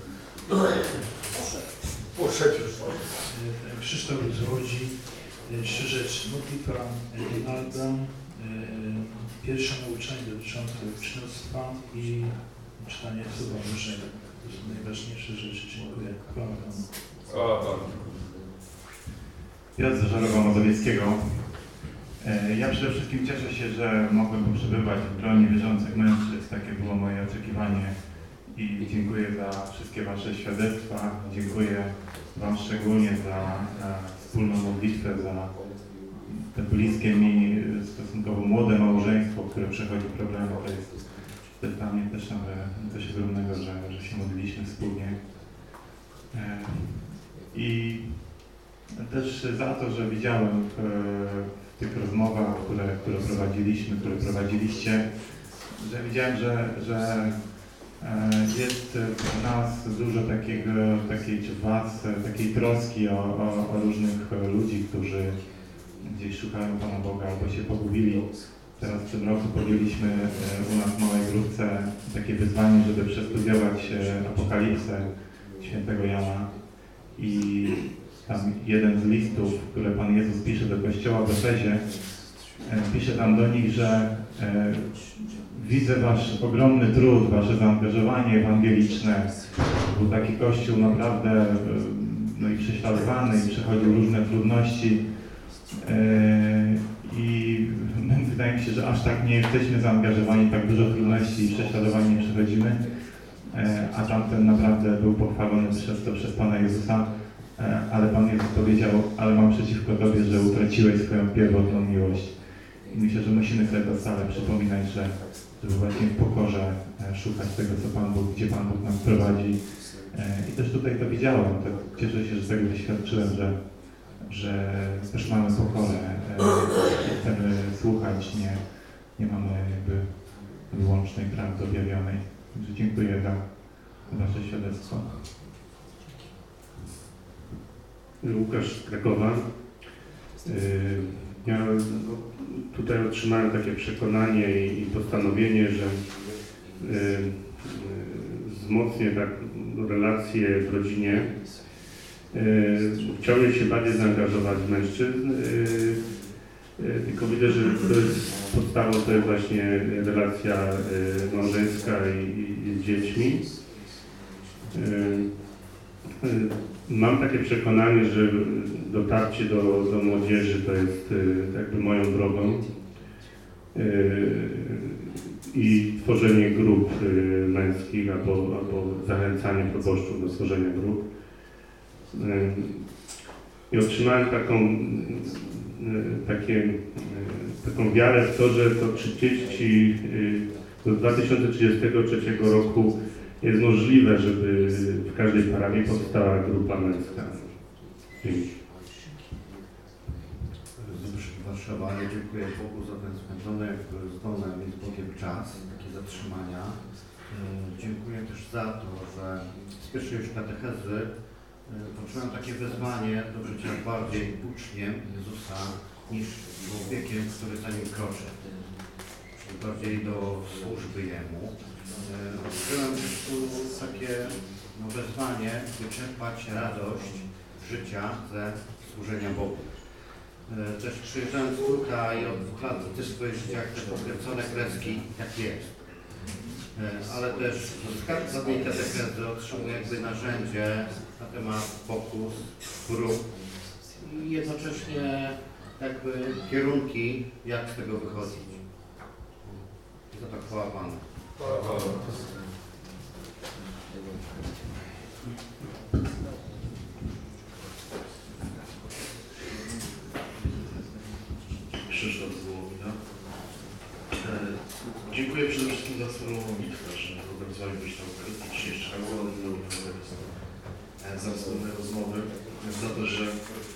Poszedł już. Krzysztof Złodzi. Trzy rzeczy. Modlitwa Donalda, pierwsze nauczanie dotyczące uczniostwa i czytanie Słowa Bożego. To są najważniejsze rzeczy. Dziękuję. Chwała Panu. Piotr z Żarowa Mazowieckiego. Ja przede wszystkim cieszę się, że mogłem przebywać w gronie wierzących mężczyzn. Takie było moje oczekiwanie. I dziękuję za wszystkie Wasze świadectwa. Dziękuję Wam szczególnie za, za wspólną modlitwę, za te bliskie mi, stosunkowo młode małżeństwo, które przechodzi problemy. To jest, to jest dla mnie też coś ogromnego, że, że się modliliśmy wspólnie. I też za to, że widziałem w, w tych rozmowach, które, które prowadziliśmy, które prowadziliście, że widziałem, że, że jest w nas dużo takiego, takiej, czy w Was, takiej troski o, o, o różnych ludzi, którzy gdzieś szukają Pana Boga albo się pogubili. Teraz w tym roku podjęliśmy u nas w małej grupce takie wyzwanie, żeby przestudiować Apokalipsę Świętego Jana. I tam jeden z listów, które Pan Jezus pisze do kościoła w Efezie, pisze tam do nich, że widzę Wasz ogromny trud, Wasze zaangażowanie ewangeliczne, był taki kościół naprawdę no i prześladowany i przechodził różne trudności. I wydaje mi się, że aż tak nie jesteśmy zaangażowani, tak dużo trudności i prześladowań nie przechodzimy, a tamten naprawdę był pochwalony przez to przez Pana Jezusa, ale Pan Jezus powiedział, ale mam przeciwko Tobie, że utraciłeś swoją pierwotną miłość. I myślę, że musimy sobie to stale przypominać, że żeby właśnie w pokorze szukać tego, co Pan Bóg, gdzie Pan Bóg nas prowadzi. I też tutaj to widziałem, tak cieszę się, że tego doświadczyłem, że że też mamy pokorę, chcemy słuchać, nie, nie mamy jakby wyłącznej prawdy objawionej. Także dziękuję za Wasze świadectwo. Łukasz z Krakowa. Ja tutaj otrzymałem takie przekonanie i postanowienie, że wzmocnię tak relacje w rodzinie. Chciałbym się bardziej zaangażować w mężczyzn, tylko widzę, że to jest podstawą, to jest właśnie relacja małżeńska i, i z dziećmi. Mam takie przekonanie, że dotarcie do, do młodzieży to jest jakby moją drogą i tworzenie grup męskich albo, albo zachęcanie proboszczów do tworzenia grup. I otrzymałem taką, takie, taką wiarę w to, że to trzydzieści, do dwa tysiące trzydziestego trzeciego roku jest możliwe, żeby w każdej parafii powstała grupa męska. Dzięki. Warszawa, ja dziękuję Bogu za ten spędzony jakby z domem i z Bogiem czas, takie zatrzymania. Dziękuję też za to, że z pierwszej już katechezy poczułem takie wezwanie do bycia bardziej uczniem Jezusa niż człowiekiem, który za nim kroczy. Czyli bardziej do służby Jemu. Odkryłem tu takie no, wezwanie, by czerpać radość życia ze służenia Bogu. Też przyjeżdżając tutaj od dwóch lat widzę w swoim życiu jak te pokręcone kreski, tak jest. Ale też z żadnej katechezy otrzymuję jakby narzędzie na temat pokus, prób i jednocześnie jakby kierunki, jak z tego wychodzić. I za to chwała Panu. Krzysztof z Wołomina. E, dziękuję przede wszystkim za wspólną modlitwę, że organizowaliśmy tę Eucharystię dzisiejszego, za wspólne rozmowy, za to, że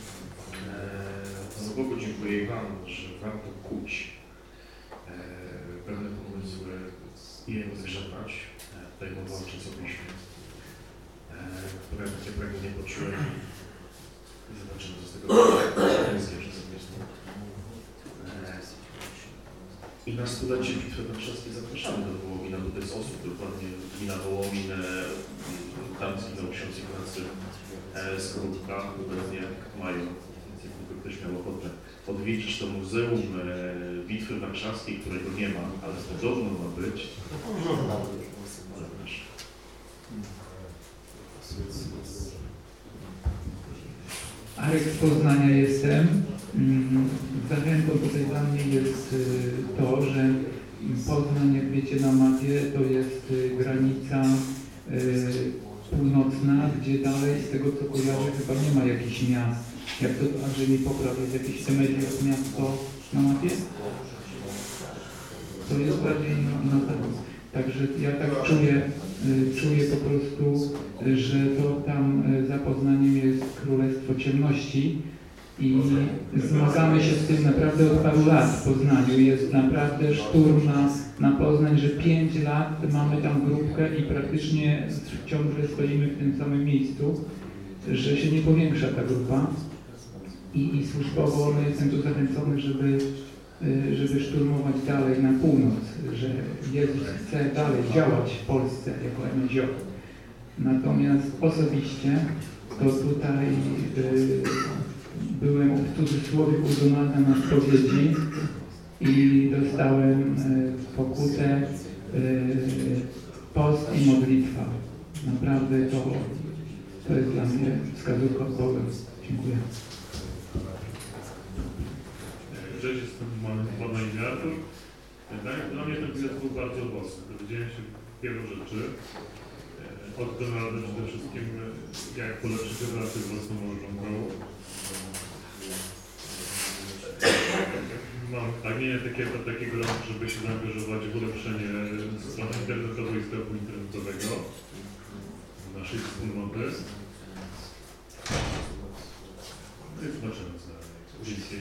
e, Bogu dziękuję i Wam, że warto kuć e, pewne pomysły i je zgrzebać. E, tutaj mowa o czasopiśmie, e, które takie pragnienie poczułem i zobaczymy, co z tego będzie czasopismo. I na studencie Bitwy Warszawskiej zapraszamy do Wołomina, bo to jest osób, dokładnie gmina Wołomin, tam zginął ksiądz Ignacy z Krupka, obecnie mają, więc jakby ktoś miał ochotę odwiedzić to Muzeum Bitwy Warszawskiej, którego nie ma, ale podobno ma być. Arek z Poznania jestem. Zachętą tutaj dla mnie jest to, że Poznań, jak wiecie na mapie, to jest granica północna, gdzie dalej z tego co kojarzę chyba nie ma jakichś miast. Jak to Andrzej mi poprawi, jest jakieś Temelios miasto na mapie? To jest bardziej na, na zachód. Także ja tak czuję, czuję po prostu, że to tam za Poznaniem jest Królestwo Ciemności i zmagamy się z tym naprawdę od paru lat w Poznaniu. Jest naprawdę szturm na, na Poznań, że pięć lat mamy tam grupkę i praktycznie ciągle stoimy w tym samym miejscu, że się nie powiększa ta grupa i, i służbowo no, jestem tu zachęcony, żeby żeby szturmować dalej na północ, że Jezus chce dalej działać w Polsce jako M S J. Natomiast osobiście to tutaj y, byłem w cudzysłowie u Donalda na spowiedzi i dostałem y, pokutę y, post i modlitwa. naprawdę to, to jest dla mnie wskazówka w drogę. Dziękuję. Cześć, jestem pan Artur. Dla mnie ten bilet był bardzo owocny. Dowiedziałem się wielu rzeczy. Od Donalda przede wszystkim, jak polepszyć relacje z własną małżonką. Mam pragnienie takiego, takiego roku, żeby się zaangażować w ulepszenie strony internetowej i sklepu internetowego naszej wspólnoty. No i zobaczymy, co więcej.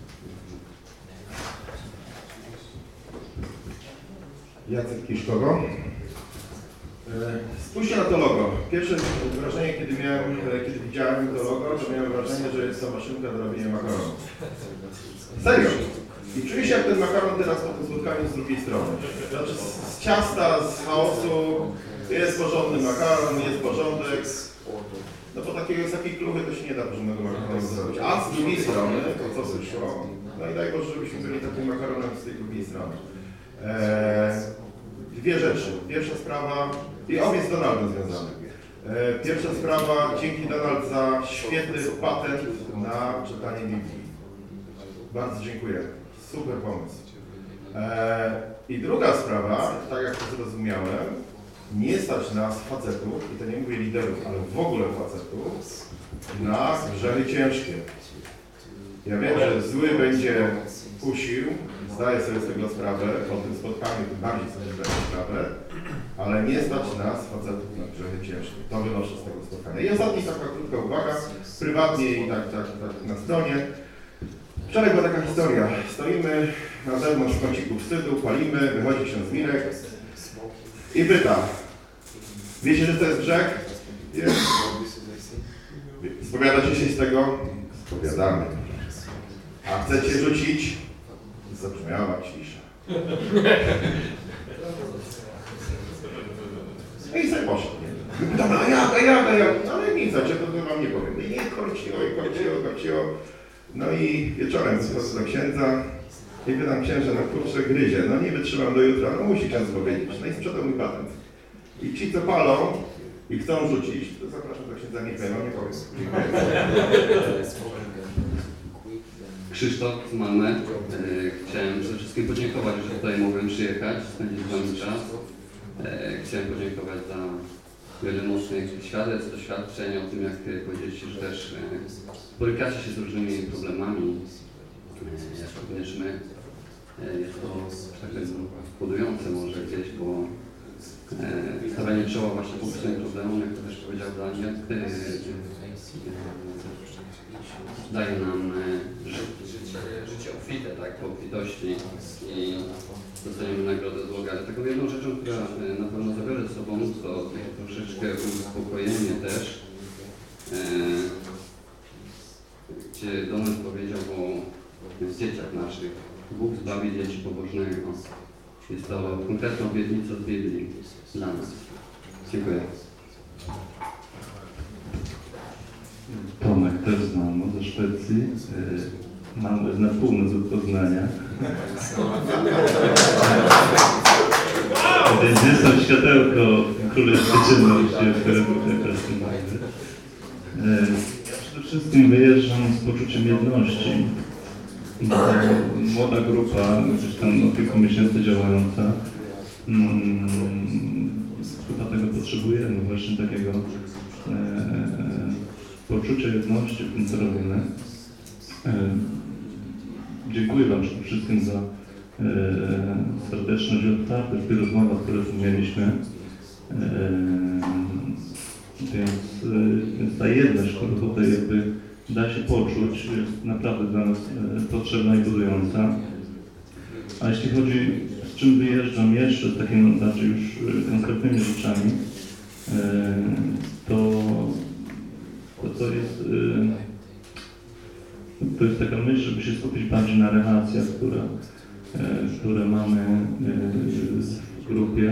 Jacek Kiszkogo. Spójrzcie na to logo. Pierwsze wrażenie, kiedy miałem, kiedy widziałem to logo, to miałem wrażenie, że jest to maszynka do robienia makaronu. Serio. I czuję się jak ten makaron teraz po tym spotkaniu z drugiej strony. Znaczy z ciasta, z chaosu, jest porządny makaron, jest porządek. No po takiej, z takiej kluchy to się nie da porządnego makaronu zrobić. A z drugiej strony, to co wyszło, no i daj Boże, żebyśmy byli takim makaronem z tej drugiej strony. Eee, dwie rzeczy. Pierwsza sprawa, i obie z Donaldem związane. Eee, pierwsza sprawa, dzięki Donald za świetny patent na czytanie Biblii. Bardzo dziękuję. Super pomysł. Eee, I druga sprawa, tak jak to zrozumiałem, nie stać nas facetów, i to nie mówię liderów, ale w ogóle facetów, na grzechy ciężkie. Ja wiem, że zły będzie kusił, zdaję sobie z tego sprawę, po tym spotkaniu tym bardziej sobie zdaję sprawę, ale nie stać nas, facetów, na grzechy ciężkie. To wynoszę z tego spotkania. I ostatnia taka krótka uwaga, prywatnie i tak, tak, tak na stronie. Wczoraj była taka historia. Stoimy na zewnątrz w kąciku wstydu, palimy, wychodzi ksiądz Mirek i pyta: wiecie, że to jest grzech? Jest. Spowiadacie się z tego? Spowiadamy. A chcecie rzucić? Zabrzmiała cisza. No i sobie poszedł. Dobra, a jak, a jak, a jak? Ale nic, znaczy to wam nie powiem. I nie, korciło, i korciło, korciło. No i wieczorem schodzę do księdza i pytam księża, no kurczę, gryzie, no nie wytrzymam do jutra, no musi ksiądz powiedzieć. No i sprzedał mój patent. I ci, co palą i chcą rzucić, to zapraszam do księdza, nie powiem, nie powiem. Krzysztof z Malmy. Chciałem przede wszystkim podziękować, że tutaj mogłem przyjechać, spędzić z Wami czas. Chciałem podziękować za wiele mocnych świadectw, doświadczeń o tym, jak powiedzieliście, że też borykacie się z różnymi problemami, jak również my. Jest to, że tak powiem, budujące może gdzieś, bo stawianie czoła właśnie publicznym problemom, jak to też powiedział Daniel, daje nam życie, życie obfite, tak, po obfitości i dostaniemy nagrodę z Boga. Ale taką jedną rzeczą, która na pewno zabiorę ze sobą, to troszeczkę uspokojenie też, e, gdzie Donald powiedział o dzieciach naszych. Bóg zbawi dzieci pobożnego. Jest to konkretna obietnica z Biblii dla nas. Dziękuję. Tomek też znam ze Szwecji. Mamy na północ od Poznania. Więc jest tam światełko Królestwa Ciemności, o którym teraz mówię. Ja przede wszystkim wyjeżdżam z poczuciem jedności. Młoda grupa, gdzieś tam od kilku miesięcy działająca. Chyba tego potrzebujemy, właśnie takiego poczucia jedności w tym, co robimy. Dziękuję Wam przede wszystkim za serdeczność i otwartość w tych rozmowach, które tu mieliśmy. Więc, więc ta jedność, którą tutaj jakby da się poczuć, jest naprawdę dla nas potrzebna i budująca. A jeśli chodzi, z czym wyjeżdżam jeszcze, z takimi znaczy już konkretnymi rzeczami, to To, to, jest, to jest taka myśl, żeby się skupić bardziej na relacjach, które, które mamy w grupie,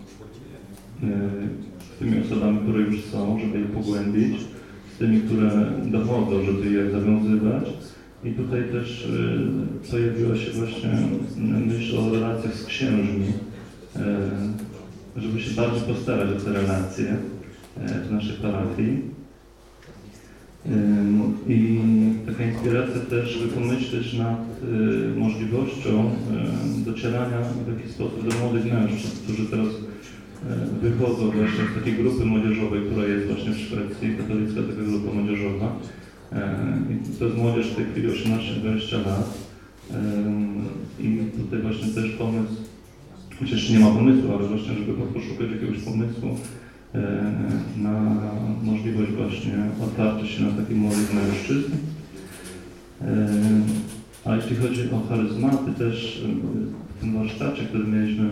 z tymi osobami, które już są, żeby je pogłębić, z tymi, które dochodzą, żeby je zawiązywać. I tutaj też pojawiła się właśnie myśl o relacjach z księżmi, żeby się bardziej postarać o te relacje. w naszej parafii. I taka inspiracja też, żeby pomyśleć nad możliwością docierania w jakiś sposób do młodych mężczyzn, którzy teraz wychodzą właśnie z takiej grupy młodzieżowej, która jest właśnie w Szwecji, katolicka taka grupa młodzieżowa. I to jest młodzież w tej chwili osiemnaście dwadzieścia lat. I tutaj właśnie też pomysł, chociaż jeszcze nie ma pomysłu, ale właśnie, żeby poszukać jakiegoś pomysłu na możliwość właśnie otwarcia się na takich młodych mężczyzn. A jeśli chodzi o charyzmaty, też w tym warsztacie, który mieliśmy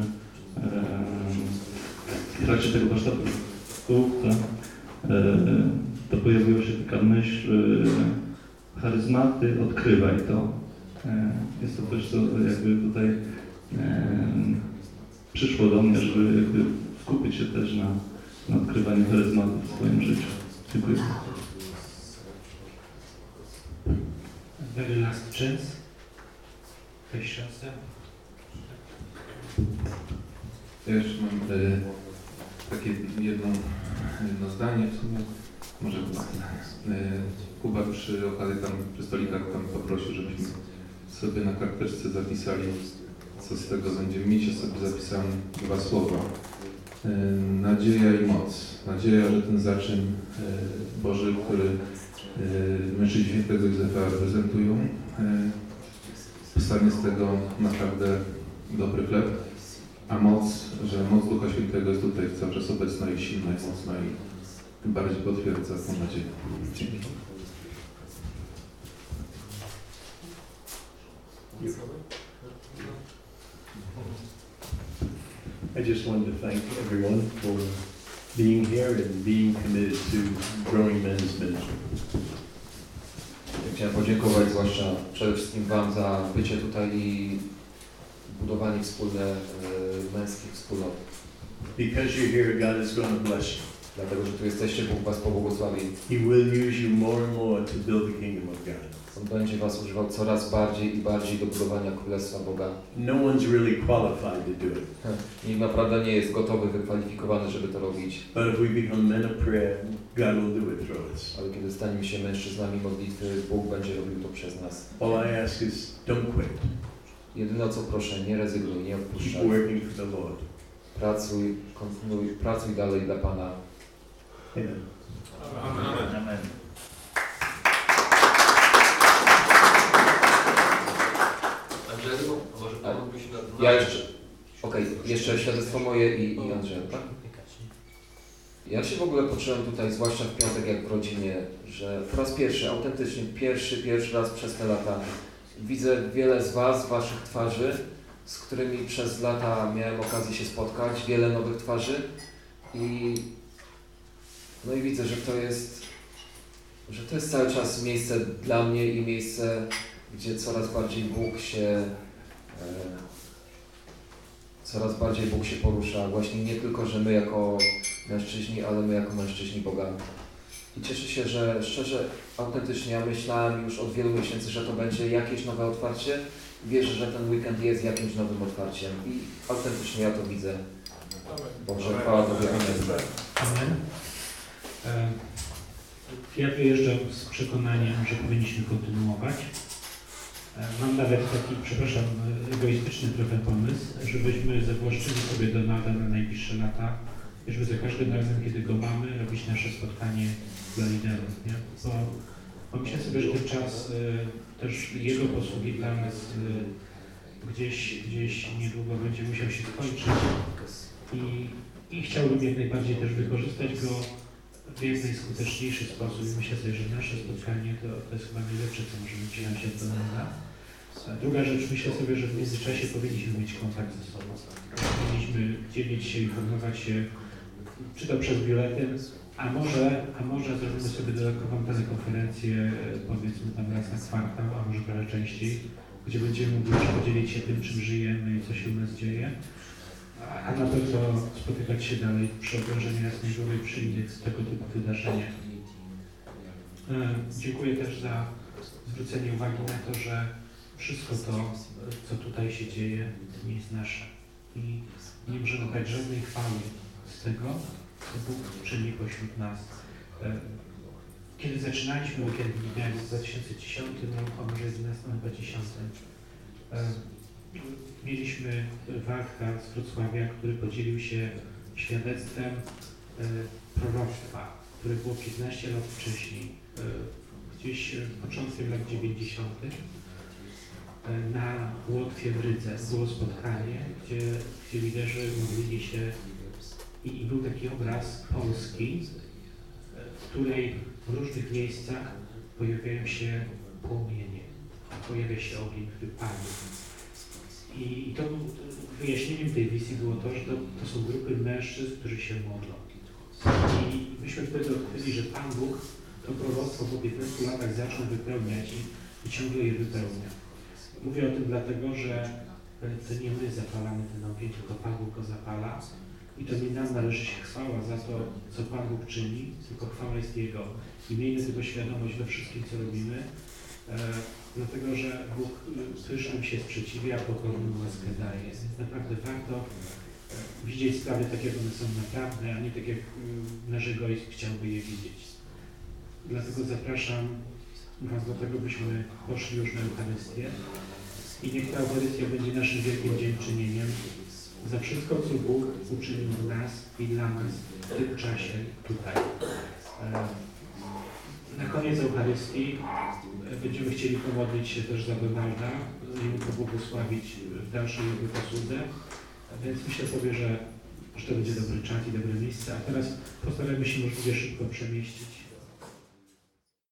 w trakcie tego warsztatu w Stołówce, to pojawiła się taka myśl, charyzmaty, odkrywaj to. Jest to coś, co jakby tutaj przyszło do mnie, żeby jakby skupić się też na, na odkrywaniu charyzmatów w swoim życiu. Dziękuję. Very last chance. Weź szansę. Ja jeszcze mam y, takie jedno, jedno zdanie w sumie, może dwa. Y, Kuba przy okazji tam, przy stolikach tam poprosił, żebyśmy sobie na karteczce zapisali, co z tego będzie mieć. Ja sobie zapisałem dwa słowa. Y, nadzieja i moc. Nadzieja, że ten zaczyn y, Boży, który y, mężczyźni świętego Józefa reprezentują, y, stanie z tego naprawdę dobry chleb. A moc, że moc Ducha Świętego jest tutaj cały czas obecna i silna i mocna i bardziej potwierdza tą nadzieję. Dzięki. I just wanted to thank everyone for being here and being committed to growing men's ministry. Chciałem podziękować zwłaszcza przede wszystkim Wam za bycie tutaj i budowanie wspólne y, męskich wspólnot. Because you're here, God is going to bless you. Dlatego, że tu jesteście, Bóg Was pobłogosławi. He will use you more and more to build the kingdom of God. On będzie Was używał coraz bardziej i bardziej do budowania Królestwa Boga. No one's really qualified to do it. Nikt naprawdę nie jest gotowy, wykwalifikowany, żeby to robić. But if we become men of prayer, God will do it through us. Ale kiedy staniemy się mężczyznami modlitwy, Bóg będzie robił to przez nas. All I ask is, don't quit. Jedyne o co proszę, nie rezygnuj, nie odpuszczaj. Keep working for the Lord. Pracuj, kontynuuj, pracuj dalej dla Pana. Amen. Amen. Amen. Andrzeju, może pomógłbyś na... Ja jeszcze, okej, okay, jeszcze świadectwo moje i, i Andrzeja, tak? Ja się w ogóle poczułem tutaj, zwłaszcza w piątek jak w rodzinie, że po raz pierwszy, autentycznie pierwszy, pierwszy raz przez te lata widzę wiele z Was, Waszych twarzy, z którymi przez lata miałem okazję się spotkać, wiele nowych twarzy i no i widzę, że to jest, że to jest cały czas miejsce dla mnie i miejsce, gdzie coraz bardziej Bóg się, e, coraz bardziej Bóg się porusza. Właśnie nie tylko, że my jako mężczyźni, ale my jako mężczyźni Boga. I cieszę się, że szczerze, autentycznie ja myślałem już od wielu miesięcy, że to będzie jakieś nowe otwarcie. Wierzę, że ten weekend jest jakimś nowym otwarciem i autentycznie ja to widzę. Boże, chwała Tobie. Amen. Amen. Ja wyjeżdżam z przekonaniem, że powinniśmy kontynuować. Mam nawet taki, przepraszam, egoistyczny trochę pomysł, żebyśmy zawłaszczyli sobie Donalda na najbliższe lata, żeby za każdym razem, kiedy go mamy, robić nasze spotkanie dla liderów, nie? Bo, bo myślę sobie, że ten czas y, też jego posługi dla nas y, gdzieś, gdzieś niedługo będzie musiał się skończyć i, i chciałbym jak najbardziej też wykorzystać go w jak najskuteczniejszy sposób. Myślę sobie, że nasze spotkanie to, to jest chyba najlepsze, co możemy dzielić się od Donalda. Druga rzecz, myślę sobie, że w międzyczasie powinniśmy mieć kontakt ze sobą. Powinniśmy dzielić się, informować się, czy to przez biuletyn, a może, a może zrobimy sobie dodatkową telekonferencję, powiedzmy tam raz na kwartał, a może trochę częściej, gdzie będziemy mogli podzielić się tym, czym żyjemy i co się u nas dzieje. A na pewno spotykać się dalej przy obłożeniu Jasnej Góry, przy innych tego typu wydarzeniach. E, dziękuję też za zwrócenie uwagi na to, że wszystko to, co tutaj się dzieje, nie jest nasze. I nie możemy brać żadnej chwały z tego, co Bóg czyni pośród nas. Kiedy zaczynaliśmy, bo kiedy miałem w dwa tysiące dziesiątym roku, a może jedenastym, chyba dziesiątym, mieliśmy Waldka z Wrocławia, który podzielił się świadectwem proroctwa, które było piętnaście lat wcześniej, gdzieś początkiem lat dziewięćdziesiątych. Na Łotwie w Rydze było spotkanie, gdzie, gdzie liderzy modlili się i, i był taki obraz Polski, w której w różnych miejscach pojawiają się płomienie, pojawia się ogień, który pali. I, i to wyjaśnieniem tej wizji było to, że to, to są grupy mężczyzn, którzy się modlą. I myśmy wtedy odkryli, że Pan Bóg to proroctwo po piętnastu latach zaczyna wypełniać i, i ciągle je wypełnia. Mówię o tym dlatego, że to nie my zapalamy ten ogień, tylko Pan Bóg go zapala. I to nie nam należy się chwała za to, co Pan Bóg czyni, tylko chwała jest Jego. I miejmy tego świadomość we wszystkim, co robimy, e, dlatego że Bóg pysznym się sprzeciwia, a pokornym łaskę daje. Więc naprawdę warto e, widzieć sprawy tak, jak one są naprawdę, a nie tak, jak e, nasz egoizm chciałby je widzieć. Dlatego zapraszam Was do tego, byśmy poszli już na Eucharystię i niech ta Eucharystia będzie naszym wielkim dziękczynieniem za wszystko, co Bóg uczynił w nas i dla nas w tym czasie tutaj. Na koniec Eucharystii będziemy chcieli pomodlić się też za Donalda, żeby go błogosławić w dalszej jego posłudze, więc myślę sobie, że, że to będzie dobry czas i dobre miejsce, a teraz postaramy się możliwie szybko przemieścić